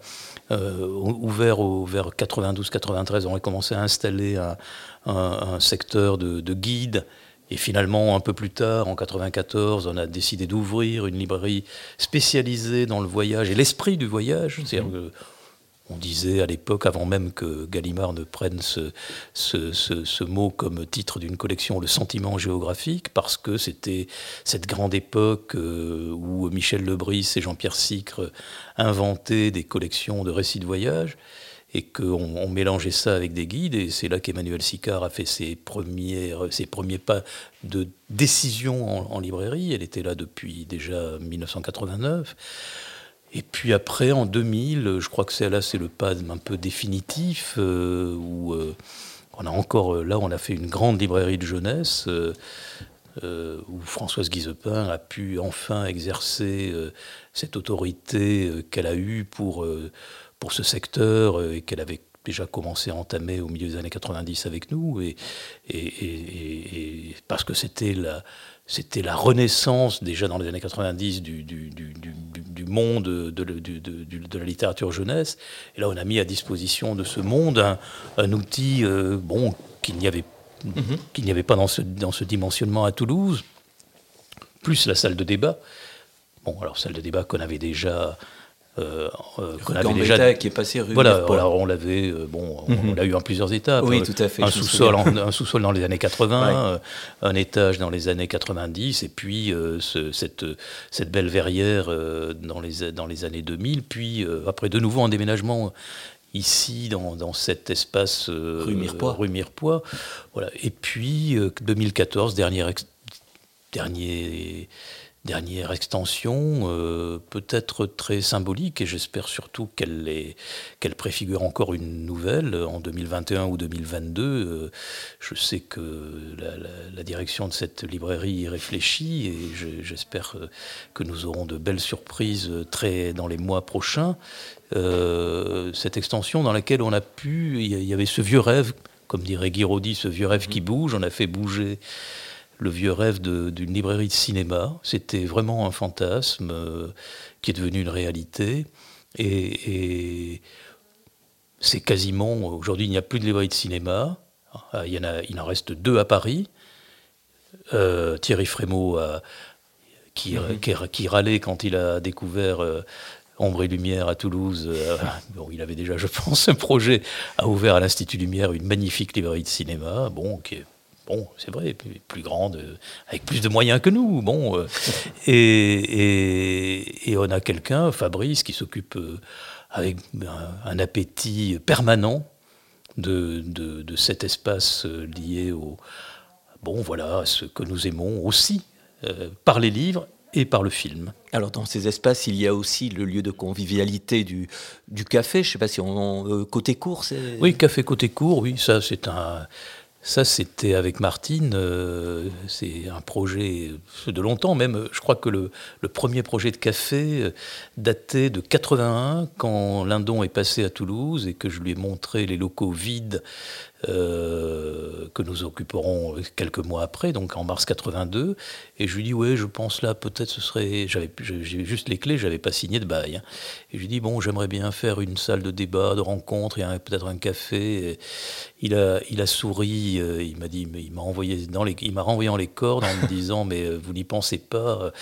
vers 92-93, on a commencé à installer un secteur de guide. Et finalement, un peu plus tard, en 94, on a décidé d'ouvrir une librairie spécialisée dans le voyage et l'esprit du voyage. C'est-à-dire que on disait à l'époque, avant même que Gallimard ne prenne ce mot comme titre d'une collection, le sentiment géographique, parce que c'était cette grande époque où Michel Lebris et Jean-Pierre Sicre inventaient des collections de récits de voyage, et qu'on mélangeait ça avec des guides, et c'est là qu'Emmanuel Sicard a fait ses premiers pas de décision en librairie. Elle était là depuis déjà 1989. Et puis après, en 2000, je crois que c'est le pas un peu définitif, où on a fait une grande librairie de jeunesse, où Françoise Guisepin a pu enfin exercer cette autorité qu'elle a eue pour ce secteur, et qu'elle avait déjà commencé à entamer au milieu des années 90 avec nous, et parce que c'était la renaissance déjà dans les années 90 du monde de la littérature jeunesse. Et là, on a mis à disposition de ce monde un outil qu'il n'y avait pas dans ce dimensionnement à Toulouse, plus la salle de débat. Bon, alors salle de débat qu'on avait déjà... qui est passé rue voilà, on l'avait, on l'a eu en plusieurs étapes. Oui, tout à fait. Un sous-sol dans les années 80, ouais. Un étage dans les années 90, et puis cette belle verrière dans les années 2000, puis après de nouveau un déménagement ici dans cet espace rue Mirepoix. Voilà. Et puis 2014, dernière extension, peut-être très symbolique, et j'espère surtout qu'elle préfigure encore une nouvelle en 2021 ou 2022. Je sais que la direction de cette librairie y réfléchit, et j'espère que nous aurons de belles surprises dans les mois prochains. Cette extension dans laquelle il y avait ce vieux rêve, comme dirait Guy Rodi, ce vieux rêve qui bouge. On a fait bouger le vieux rêve d'une librairie de cinéma. C'était vraiment un fantasme qui est devenu une réalité. Et c'est quasiment... Aujourd'hui, il n'y a plus de librairie de cinéma. Il en reste 2 à Paris. Thierry Frémaux, qui râlait quand il a découvert... Ombre et Lumière à Toulouse, il avait déjà, je pense, un projet, a ouvert à l'Institut Lumière une magnifique librairie de cinéma, qui est... c'est vrai, plus grande, avec plus de moyens que nous. Et on a quelqu'un, Fabrice, qui s'occupe avec un appétit permanent de cet espace lié à ce que nous aimons aussi, par les livres et par le film. Alors dans ces espaces, il y a aussi le lieu de convivialité du café. Je ne sais pas si côté court, c'est... Oui, café côté court, oui, ça, c'était avec Martine, c'est un projet de longtemps même. Je crois que le premier projet de café datait de 81, quand Lindon est passé à Toulouse et que je lui ai montré les locaux vides que nous occuperons quelques mois après, donc en mars 82. Et je lui dis, je pense là, peut-être ce serait... J'ai juste les clés, je n'avais pas signé de bail. Hein. Et je lui dis, j'aimerais bien faire une salle de débat, de rencontre, et peut-être un café. Et il a souri, il m'a dit, mais il m'a renvoyé en les cordes en me disant, mais vous n'y pensez pas,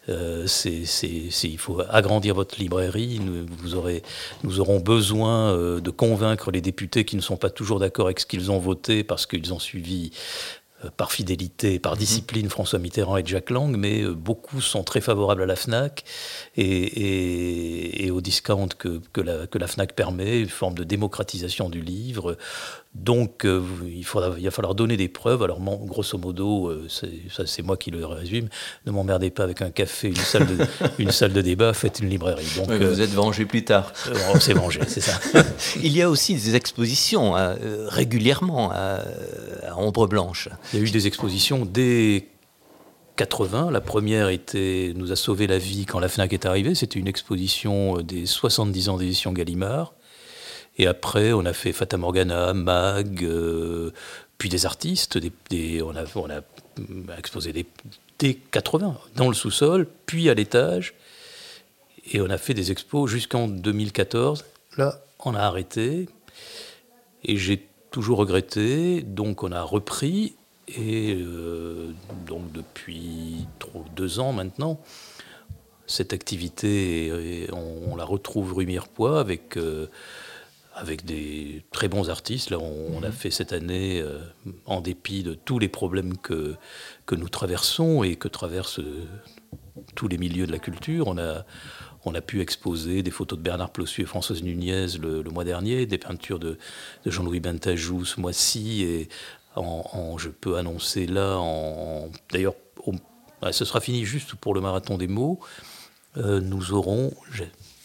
il faut agrandir votre librairie, nous aurons besoin de convaincre les députés qui ne sont pas toujours d'accord avec ce qu'ils ont voté parce qu'ils ont suivi par fidélité, par discipline François Mitterrand et Jack Lang, mais beaucoup sont très favorables à la FNAC et au discount que la FNAC permet, une forme de démocratisation du livre. Donc il va falloir donner des preuves. Alors grosso modo, c'est moi qui le résume, ne m'emmerdez pas avec un café, une salle de débat, faites une librairie. Donc, vous êtes vengé plus tard. On s'est vengé, c'est ça. Il y a aussi des expositions régulièrement à Ombre Blanche. Il y a eu des expositions dès 80. La première nous a sauvé la vie quand la FNAC est arrivée. C'était une exposition des 70 ans d'édition Gallimard. Et après, on a fait Fata Morgana, Mag, puis des artistes. On a exposé dès 80, dans le sous-sol, puis à l'étage. Et on a fait des expos jusqu'en 2014. Là, on a arrêté. Et j'ai toujours regretté. Donc, on a repris. Et donc, depuis 2 ans maintenant, cette activité, on la retrouve rue Mirepoix avec des très bons artistes. Là, on a fait cette année, en dépit de tous les problèmes que nous traversons et que traversent tous les milieux de la culture, on a pu exposer des photos de Bernard Plossu et Françoise Nunez le mois dernier, des peintures de Jean-Louis Bentajou ce mois-ci, et je peux annoncer là, d'ailleurs, ce sera fini juste pour le Marathon des mots, nous aurons...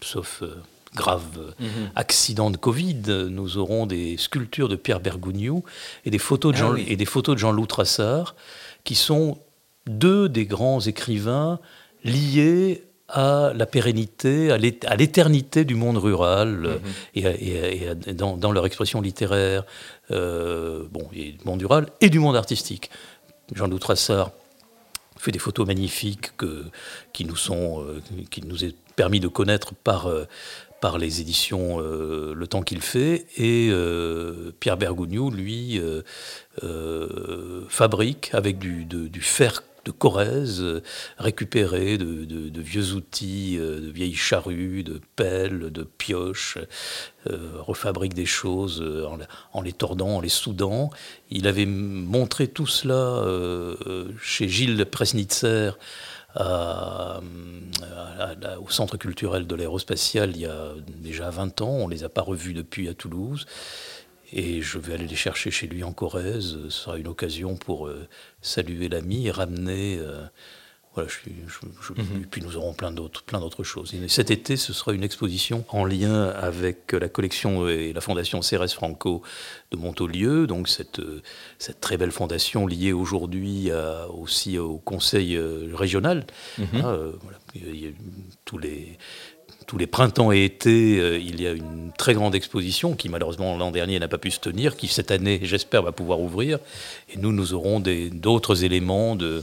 sauf grave accident de Covid, nous aurons des sculptures de Pierre Bergogneau et des photos de Jean-Loup Trassard, qui sont deux des grands écrivains liés à la pérennité, à l'éternité du monde rural et dans leur expression littéraire, et du monde rural et du monde artistique. Jean-Loup Trassard fait des photos magnifiques qui nous est permis de connaître par les éditions Le Temps qu'il fait, et Pierre Bergogneau, lui, fabrique avec du fer de Corrèze, récupéré de vieux outils, de vieilles charrues, de pelles, de pioches, refabrique des choses en les tordant, en les soudant. Il avait montré tout cela chez Gilles Presnitzer, au Centre culturel de l'aérospatiale il y a déjà 20 ans. On ne les a pas revus depuis à Toulouse. Et je vais aller les chercher chez lui en Corrèze. Ce sera une occasion pour saluer l'ami et ramener... Et puis nous aurons plein d'autres choses. Et cet été, ce sera une exposition en lien avec la collection et la fondation Cérès Franco de Montaulieu. Donc cette très belle fondation liée aujourd'hui aussi au conseil régional. Il y a tous les printemps et étés, il y a une très grande exposition qui, malheureusement, l'an dernier n'a pas pu se tenir, qui, cette année, j'espère, va pouvoir ouvrir. Et nous aurons d'autres éléments de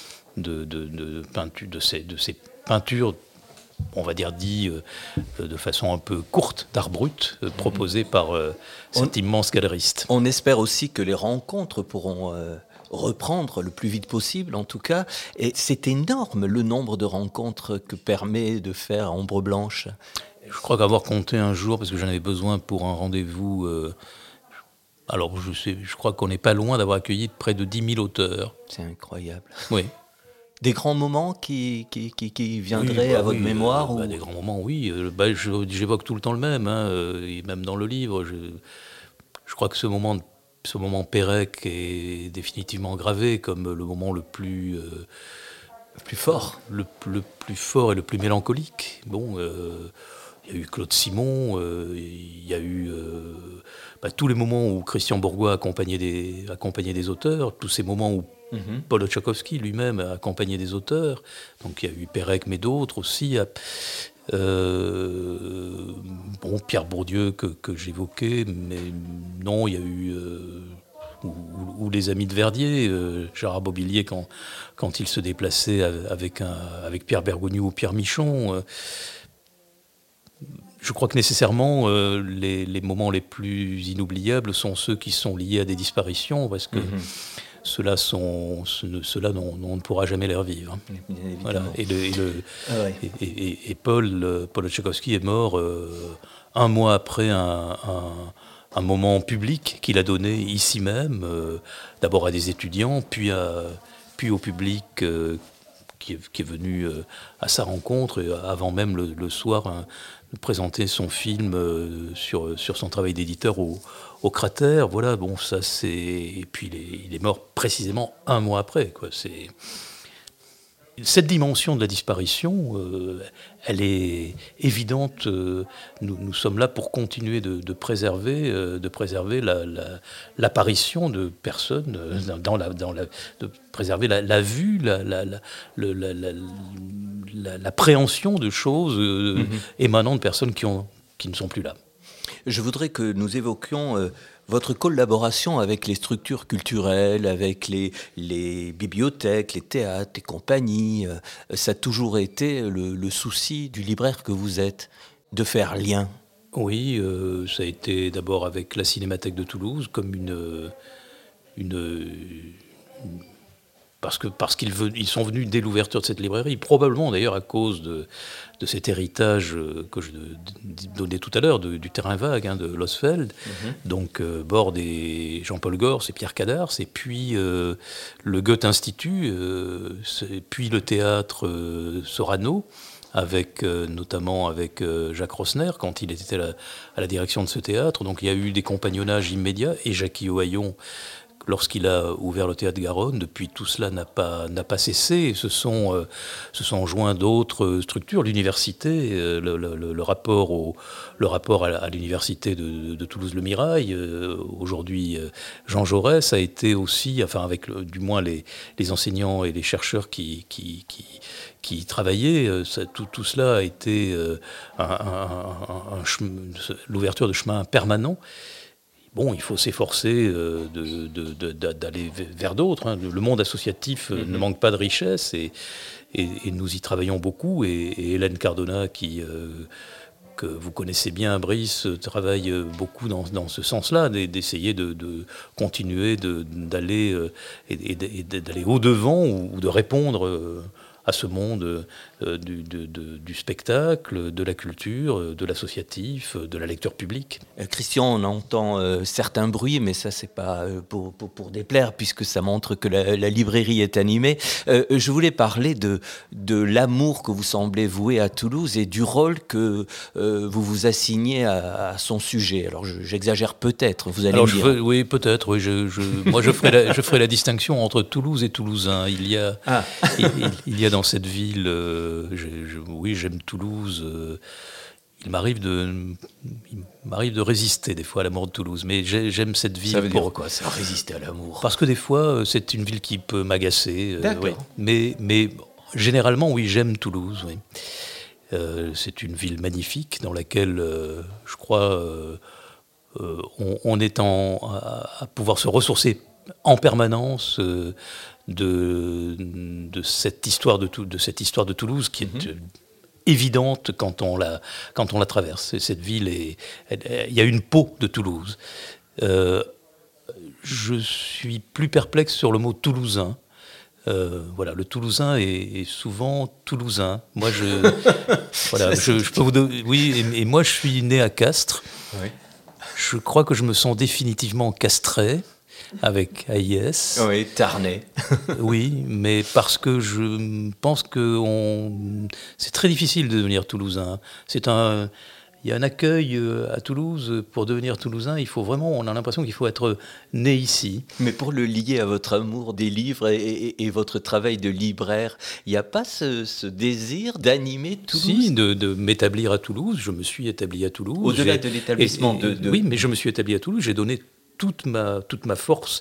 ces peintures, on va dire de façon un peu courte, d'art brut, proposées par cet immense galeriste. On espère aussi que les rencontres pourront... reprendre le plus vite possible, en tout cas. Et c'est énorme, le nombre de rencontres que permet de faire Ombre Blanche. Je crois qu'avoir compté un jour, parce que j'en avais besoin pour un rendez-vous... alors, je crois qu'on n'est pas loin d'avoir accueilli près de 10 000 auteurs. C'est incroyable. Oui. Des grands moments qui viendraient à votre mémoire ou... Des grands moments, oui. J'évoque tout le temps le même, et même dans le livre. Je crois que ce moment Pérec est définitivement gravé comme le moment le plus fort, le plus fort et le plus mélancolique. Bon, il y a eu Claude Simon, il y a eu tous les moments où Christian Bourgois accompagnait des auteurs, tous ces moments où Paul Tchaikovsky lui-même a accompagné des auteurs. Donc il y a eu Pérec, mais d'autres aussi. Pierre Bourdieu que j'évoquais, mais non, il y a eu ou les amis de Verdier, Gérard Bobillier quand il se déplaçait avec Pierre Bergogneau ou Pierre Michon. Je crois que nécessairement les moments les plus inoubliables sont ceux qui sont liés à des disparitions, parce que ceux-là, on ne pourra jamais les revivre. Voilà. Et Paul Tchaikovsky est mort un mois après un moment public qu'il a donné ici même, d'abord à des étudiants, puis au public qui est venu à sa rencontre, et avant même le soir de présenter son film sur son travail d'éditeur au Cratère. Voilà, bon, ça c'est... Et puis il est mort précisément un mois après, quoi. Cette dimension de la disparition, elle est évidente. Nous sommes là pour continuer de préserver l'apparition de personnes, de préserver la vue, l'appréhension de choses émanant de personnes qui ne sont plus là. Je voudrais que nous évoquions votre collaboration avec les structures culturelles, avec les bibliothèques, les théâtres, les compagnies. Ça a toujours été le souci du libraire que vous êtes, de faire lien. Oui, ça a été d'abord avec la Cinémathèque de Toulouse, comme parce qu'ils sont venus dès l'ouverture de cette librairie, probablement d'ailleurs à cause de cet héritage que je donnais tout à l'heure, du terrain vague, de Losfeld. Donc bord des Jean-Paul Gors et Pierre Cadars, et puis le Goethe-Institut, puis le théâtre Sorano, notamment avec Jacques Rosner, quand il était à la direction de ce théâtre. Donc il y a eu des compagnonnages immédiats, et Jackie Ohaillon, lorsqu'il a ouvert le Théâtre Garonne, depuis tout cela n'a pas cessé. Se sont joints d'autres structures, l'université, le rapport à l'université de Toulouse-Le Mirail. Aujourd'hui, Jean Jaurès a été aussi, enfin avec du moins les enseignants et les chercheurs qui travaillaient, tout cela a été l'ouverture de chemins permanents. Bon, il faut s'efforcer d'aller vers d'autres. Hein. Le monde associatif ne manque pas de richesse et nous y travaillons beaucoup. Et Hélène Cardona, que vous connaissez bien, Brice, travaille beaucoup dans ce sens-là, d'essayer de continuer d'aller au-devant ou de répondre à ce monde du spectacle, de la culture, de l'associatif, de la lecture publique. Christian, on entend certains bruits, mais ça, c'est pas pour déplaire, puisque ça montre que la librairie est animée. Je voulais parler de l'amour que vous semblez vouer à Toulouse et du rôle que vous vous assignez à son sujet. Alors, j'exagère peut-être, vous allez me dire. Oui, peut-être. Oui, moi, je ferai la distinction entre Toulouse et Toulousain. Il y a dans cette ville, oui, j'aime Toulouse. Il m'arrive de résister des fois à l'amour de Toulouse, mais j'aime cette ville. Ça veut dire quoi, ça, résister à l'amour? Parce que des fois, c'est une ville qui peut m'agacer. D'accord. Oui. Mais généralement, oui, j'aime Toulouse. Oui. C'est une ville magnifique dans laquelle, je crois, on est à pouvoir se ressourcer en permanence de cette histoire de Toulouse qui est évidente quand on la traverse. Cette ville il y a une peau de Toulouse. Je suis plus perplexe sur le mot toulousain. Voilà, le Toulousain est souvent toulousain. Moi, je peux vous donner, oui, et moi, je suis né à Castres. Oui. Je crois que je me sens définitivement castré avec AIS. Oui, Tarnais. Oui, mais parce que je pense que c'est très difficile de devenir toulousain. Il y a un accueil à Toulouse. Pour devenir toulousain, on a l'impression qu'il faut être né ici. Mais pour le lier à votre amour des livres et votre travail de libraire, il n'y a pas ce désir d'animer Toulouse? Si, de m'établir à Toulouse. Je me suis établi à Toulouse. Au-delà de l'établissement Oui, mais je me suis établi à Toulouse. J'ai donné toute ma force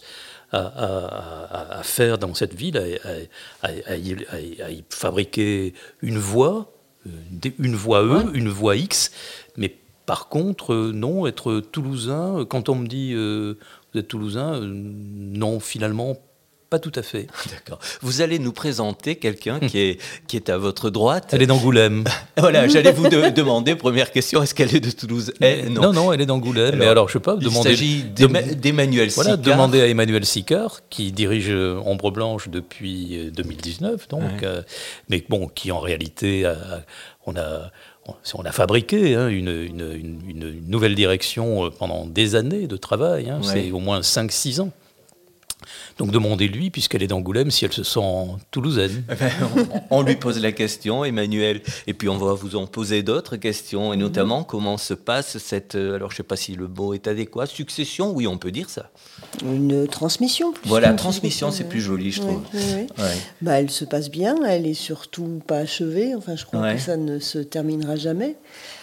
à faire dans cette ville, à y fabriquer une voix E, une voix X. Mais par contre, non, être toulousain, quand on me dit vous êtes toulousain, non, finalement, pas tout à fait. D'accord. Vous allez nous présenter quelqu'un qui est à votre droite. Elle est d'Angoulême. Voilà, j'allais vous demander, première question, est-ce qu'elle est de Toulouse? Non, elle est d'Angoulême. Mais alors, je ne sais pas, demander... Il s'agit d'Emmanuel Sicard. Voilà, demander à Emmanuel Sicard, qui dirige Ombre Blanche depuis 2019, donc, mais bon, qui en réalité, on a fabriqué une nouvelle direction pendant des années de travail, Ouais. C'est au moins 5-6 ans. Donc demandez-lui, puisqu'elle est d'Angoulême, si elle se sent toulousaine. On lui pose la question, Emmanuel, et puis on va vous en poser d'autres questions, et notamment comment se passe cette, alors je ne sais pas si le mot est adéquat, succession, oui on peut dire ça. Une transmission. Voilà, transmission c'est plus joli je trouve. Oui. Ouais. Elle se passe bien, elle est surtout pas achevée, enfin je crois que ça ne se terminera jamais.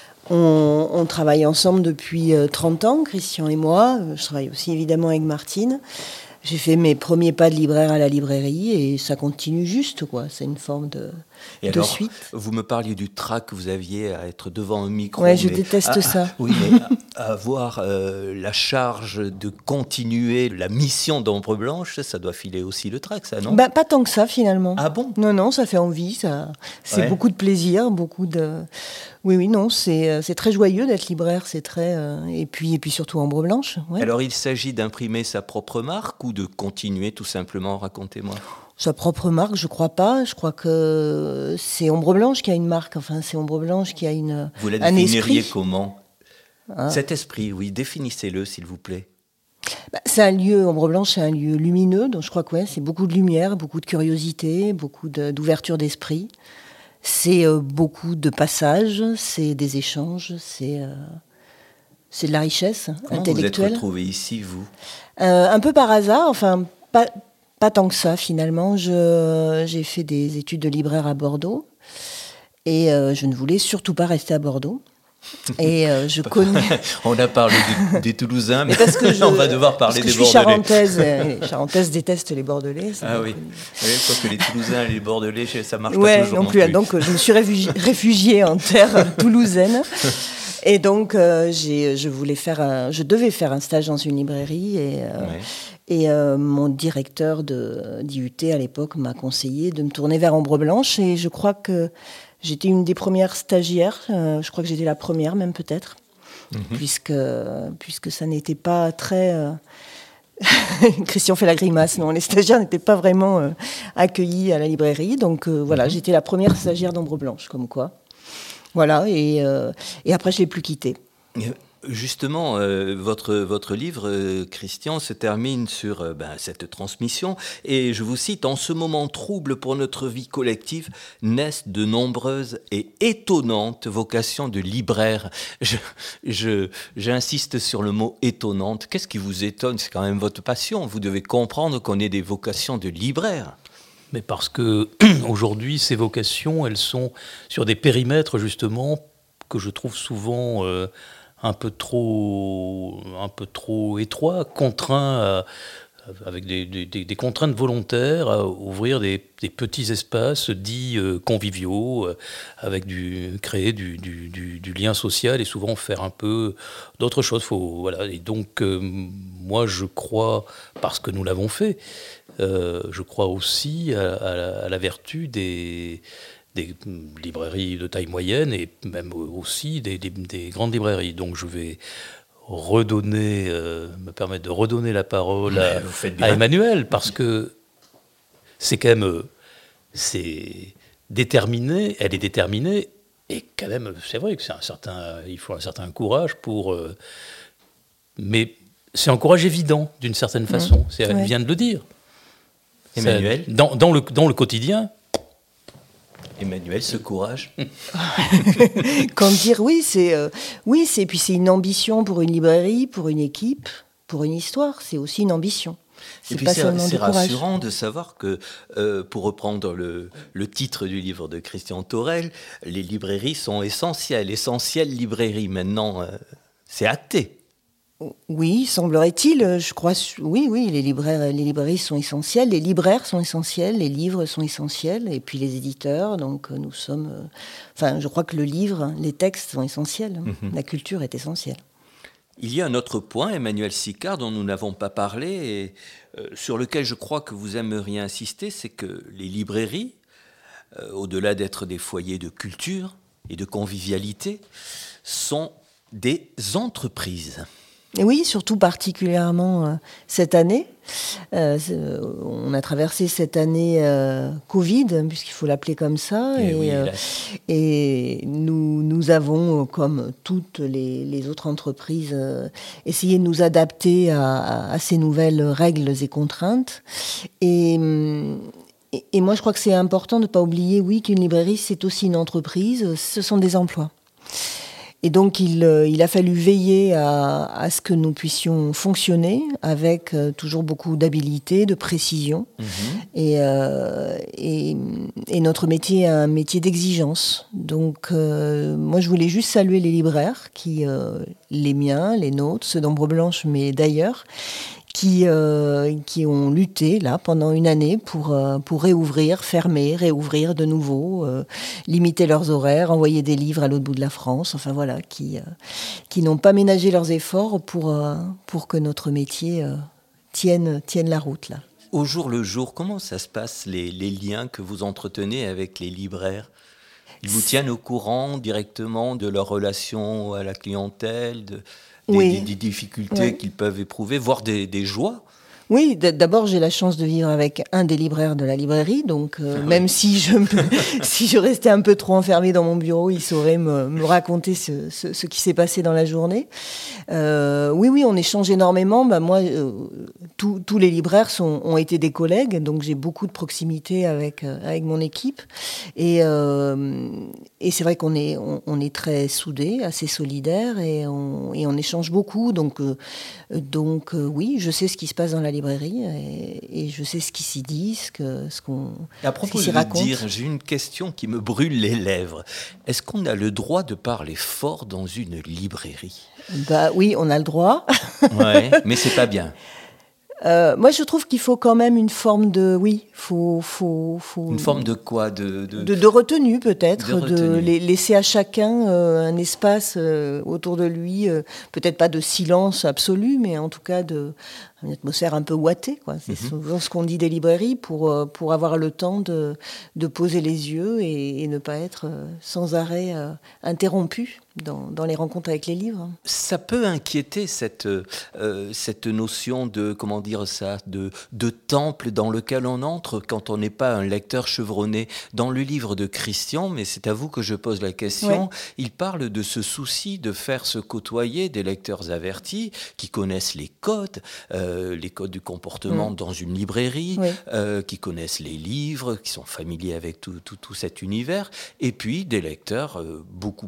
On travaille ensemble depuis 30 ans, Christian et moi, je travaille aussi évidemment avec Martine. J'ai fait mes premiers pas de libraire à la librairie et ça continue juste, quoi. C'est une forme de suite. Vous me parliez du trac que vous aviez à être devant un micro. Ouais, je déteste ça. Oui, mais avoir la charge de continuer la mission d'Ombre Blanche, ça doit filer aussi le trac, ça, non? Pas tant que ça, finalement. Ah bon? Non, ça fait envie, c'est beaucoup de plaisir, beaucoup de... Oui, non, c'est très joyeux d'être libraire, c'est très... Et puis surtout Ombre Blanche. Ouais. Alors, il s'agit d'imprimer sa propre marque ou de continuer tout simplement? Racontez-moi. Sa propre marque, je crois pas. Je crois que c'est Ombre Blanche qui a une marque. Enfin, c'est Ombre Blanche qui a Vous la un définiriez esprit. comment? Cet esprit, oui, définissez-le, s'il vous plaît. C'est un lieu, Ombre Blanche, c'est un lieu lumineux, donc je crois que c'est beaucoup de lumière, beaucoup de curiosité, beaucoup d'ouverture d'esprit. C'est beaucoup de passages, c'est des échanges, c'est c'est de la richesse intellectuelle. Comment vous êtes retrouvée ici, vous ? Un peu par hasard, enfin, pas tant que ça, finalement. J'ai fait des études de libraire à Bordeaux, et je ne voulais surtout pas rester à Bordeaux. Et je connais. On a parlé des Toulousains, mais parce que on va devoir parler des Bordelais. Je suis charentaise. Les Charentaises détestent les Bordelais. Ah oui. Je crois que les Toulousains et les Bordelais, ça marche pas toujours non plus. Donc je me suis réfugiée en terre toulousaine. Et donc je devais faire un stage dans une librairie et mon directeur d'IUT à l'époque m'a conseillé de me tourner vers Ombre Blanche, et je crois que j'étais une des premières stagiaires, je crois que j'étais la première même peut-être, puisque ça n'était pas très... Christian fait la grimace, non, les stagiaires n'étaient pas vraiment accueillis à la librairie, donc voilà, j'étais la première stagiaire d'Ombre Blanche, comme quoi. Voilà, et après je ne l'ai plus quitté. Justement, votre livre, Christian, se termine sur cette transmission. Et je vous cite, « En ce moment trouble pour notre vie collective, naissent de nombreuses et étonnantes vocations de libraire. » J'insiste sur le mot « étonnante ». Qu'est-ce qui vous étonne ? C'est quand même votre passion. Vous devez comprendre qu'on ait des vocations de libraire. Mais parce que aujourd'hui, ces vocations, elles sont sur des périmètres, justement, que je trouve souvent... un peu trop étroit, contraint avec des contraintes volontaires à ouvrir des petits espaces dits conviviaux, avec créer du lien social et souvent faire un peu d'autres choses. Et donc, moi, je crois, parce que nous l'avons fait, je crois aussi à la vertu des librairies de taille moyenne et même aussi des grandes librairies. Donc je vais me permettre de redonner la parole à Emmanuel, parce que c'est quand même elle est déterminée, et quand même c'est vrai que il faut un certain courage pour... mais c'est un courage évident d'une certaine façon, elle vient de le dire. Emmanuel, dans le quotidien. Emmanuel, ce courage. Quand dire puis c'est une ambition pour une librairie, pour une équipe, pour une histoire. C'est aussi une ambition. Et puis c'est rassurant de savoir que, pour reprendre le titre du livre de Christian Thorel, les librairies sont essentielles. Essentielle librairie, maintenant, c'est acté. Oui, semblerait-il, je crois, oui, les librairies sont essentielles, les libraires sont essentiels, les livres sont essentiels, et puis les éditeurs, donc nous sommes... je crois que le livre, les textes sont essentiels, la culture est essentielle. Il y a un autre point, Emmanuel Sicard, dont nous n'avons pas parlé, et sur lequel je crois que vous aimeriez insister, c'est que les librairies, au-delà d'être des foyers de culture et de convivialité, sont des entreprises. Et oui, surtout particulièrement cette année. On a traversé cette année Covid, puisqu'il faut l'appeler comme ça. Et nous avons, comme toutes les autres entreprises, essayé de nous adapter à ces nouvelles règles et contraintes. Et moi, je crois que c'est important de ne pas oublier, qu'une librairie, c'est aussi une entreprise, ce sont des emplois. Et donc, il a fallu veiller à ce que nous puissions fonctionner avec toujours beaucoup d'habileté, de précision. Et notre métier est un métier d'exigence. Donc, moi, je voulais juste saluer les libraires, les miens, les nôtres, ceux d'Ombre Blanche, mais d'ailleurs, qui ont lutté là pendant une année pour réouvrir, fermer, réouvrir de nouveau, limiter leurs horaires, envoyer des livres à l'autre bout de la France, enfin voilà, qui n'ont pas ménagé leurs efforts pour que notre métier tienne la route là. Au jour le jour, comment ça se passe, les liens que vous entretenez avec les libraires ? Ils vous tiennent au courant directement de leur relation à la clientèle, des difficultés qu'ils peuvent éprouver, voire des joies ? Oui, d'abord j'ai la chance de vivre avec un des libraires de la librairie, donc même si je restais un peu trop enfermée dans mon bureau, il saurait me raconter ce qui s'est passé dans la journée. Oui, on échange énormément. Moi, tous les libraires ont été des collègues, donc j'ai beaucoup de proximité avec mon équipe. Et c'est vrai qu'on est très soudés, assez solidaires, et on échange beaucoup. Donc oui, je sais ce qui se passe dans la librairie et je sais ce qui s'y dit, ce qu'on à propos s'y de raconte. dire, j'ai une question qui me brûle les lèvres. Est-ce qu'on a le droit de parler fort dans une librairie ? Oui, on a le droit. Ouais, mais c'est pas bien. Moi, je trouve qu'il faut quand même une forme de... Oui, faut Une forme de quoi de retenue, peut-être, De retenue. Laisser à chacun un espace autour de lui, peut-être pas de silence absolu, mais en tout cas une atmosphère un peu ouatée, quoi. C'est souvent ce qu'on dit des librairies, pour avoir le temps de poser les yeux et ne pas être sans arrêt interrompu dans les rencontres avec les livres. Ça peut inquiéter cette notion de, comment dire ça, de temple dans lequel on entre quand on n'est pas un lecteur chevronné. Dans le livre de Christian, mais c'est à vous que je pose la question, il parle de ce souci de faire se côtoyer des lecteurs avertis qui connaissent les codes du comportement dans une librairie, qui connaissent les livres, qui sont familiers avec tout cet univers, et puis des lecteurs beaucoup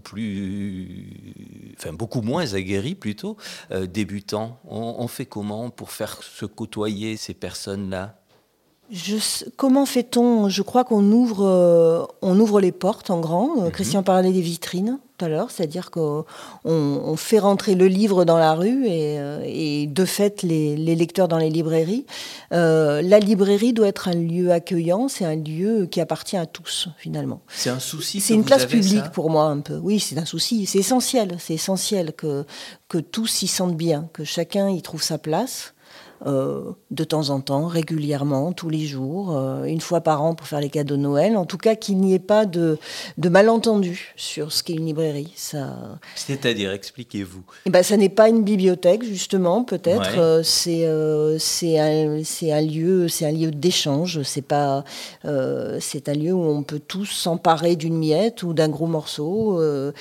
moins aguerris plutôt, débutants. On fait comment pour faire se côtoyer ces personnes-là ? Comment fait-on ? Je crois qu'on ouvre les portes en grand. Christian parlait des vitrines tout à l'heure, c'est-à-dire qu'on fait rentrer le livre dans la rue et de fait les lecteurs dans les librairies. La librairie doit être un lieu accueillant, c'est un lieu qui appartient à tous finalement. C'est un souci. C'est une place publique pour moi un peu. Oui, c'est un souci. C'est essentiel. C'est essentiel que tous s'y sentent bien, que chacun y trouve sa place. De temps en temps, régulièrement, tous les jours, une fois par an pour faire les cadeaux de Noël. En tout cas, qu'il n'y ait pas de malentendu sur ce qu'est une librairie. C'est-à-dire, expliquez-vous. Ça n'est pas une bibliothèque, justement, peut-être. C'est un lieu d'échange. C'est un lieu où on peut tous s'emparer d'une miette ou d'un gros morceau.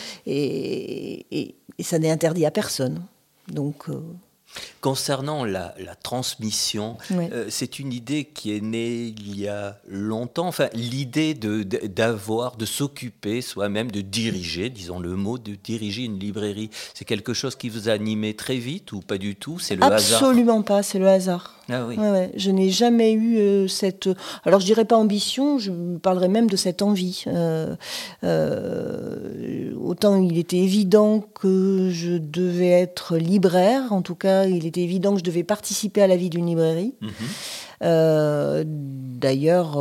Et ça n'est interdit à personne. Donc... Concernant la transmission, c'est une idée qui est née il y a longtemps. Enfin, l'idée de s'occuper soi-même, de diriger, disons le mot, de diriger une librairie, c'est quelque chose qui vous a animé très vite ou pas du tout ? C'est le hasard ? Absolument pas, c'est le hasard. Ah oui. Je n'ai jamais eu cette... Alors, je dirais pas ambition, je parlerais même de cette envie. Autant il était évident que je devais être libraire, en tout cas, il était évident que je devais participer à la vie d'une librairie. D'ailleurs,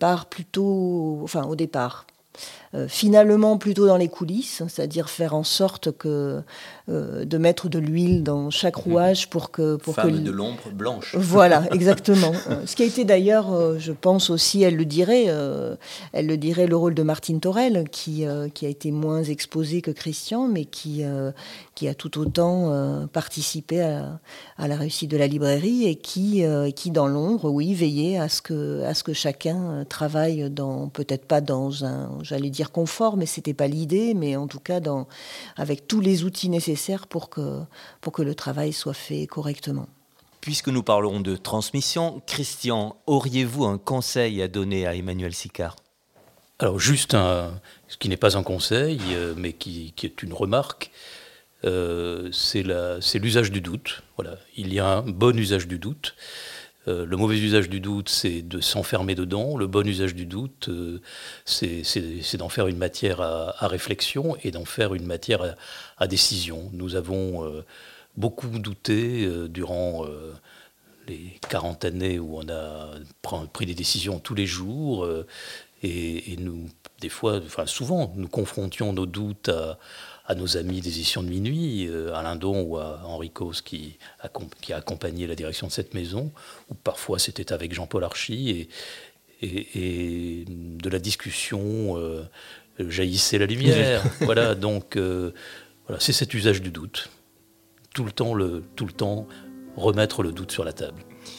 finalement plutôt dans les coulisses, c'est-à-dire faire en sorte de mettre de l'huile dans chaque rouage pour que de l'ombre blanche. Voilà, exactement. Ce qui a été d'ailleurs, je pense aussi, elle le dirait, le rôle de Martine Torel, qui a été moins exposé que Christian, mais qui a tout autant participé à la réussite de la librairie et qui dans l'ombre, veillait à ce que chacun travaille peut-être pas dans un, j'allais dire confort, mais c'était pas l'idée, mais en tout cas avec tous les outils nécessaires pour que le travail soit fait correctement. Puisque nous parlons de transmission, Christian, auriez-vous un conseil à donner à Emmanuel Sicard ? Alors juste ce qui n'est pas un conseil, mais qui est une remarque, c'est l'usage du doute. Voilà. Il y a un bon usage du doute. Le mauvais usage du doute, c'est de s'enfermer dedans. Le bon usage du doute, c'est d'en faire une matière à réflexion et d'en faire une matière à décision. Nous avons beaucoup douté durant les 40 années où on a pris des décisions tous les jours et nous, souvent, nous confrontions nos doutes à nos amis des éditions de minuit, à Lindon ou à Henri Causse qui a accompagné la direction de cette maison, ou parfois c'était avec Jean-Paul Archy, et de la discussion jaillissait la lumière. Voilà, donc c'est cet usage du doute. Tout le temps remettre le doute sur la table.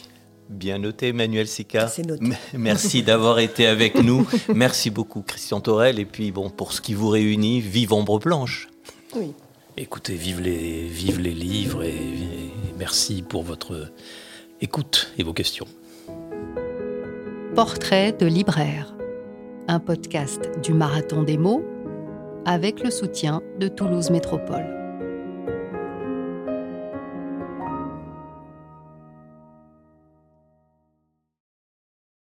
Bien noté, Emmanuel Sicard. C'est noté. Merci d'avoir été avec nous. Merci beaucoup, Christian Thorel. Et puis, bon, pour ce qui vous réunit, vive Ombre Blanche. Oui. Écoutez, vive les livres et merci pour votre écoute et vos questions. Portrait de libraire, un podcast du Marathon des mots avec le soutien de Toulouse Métropole.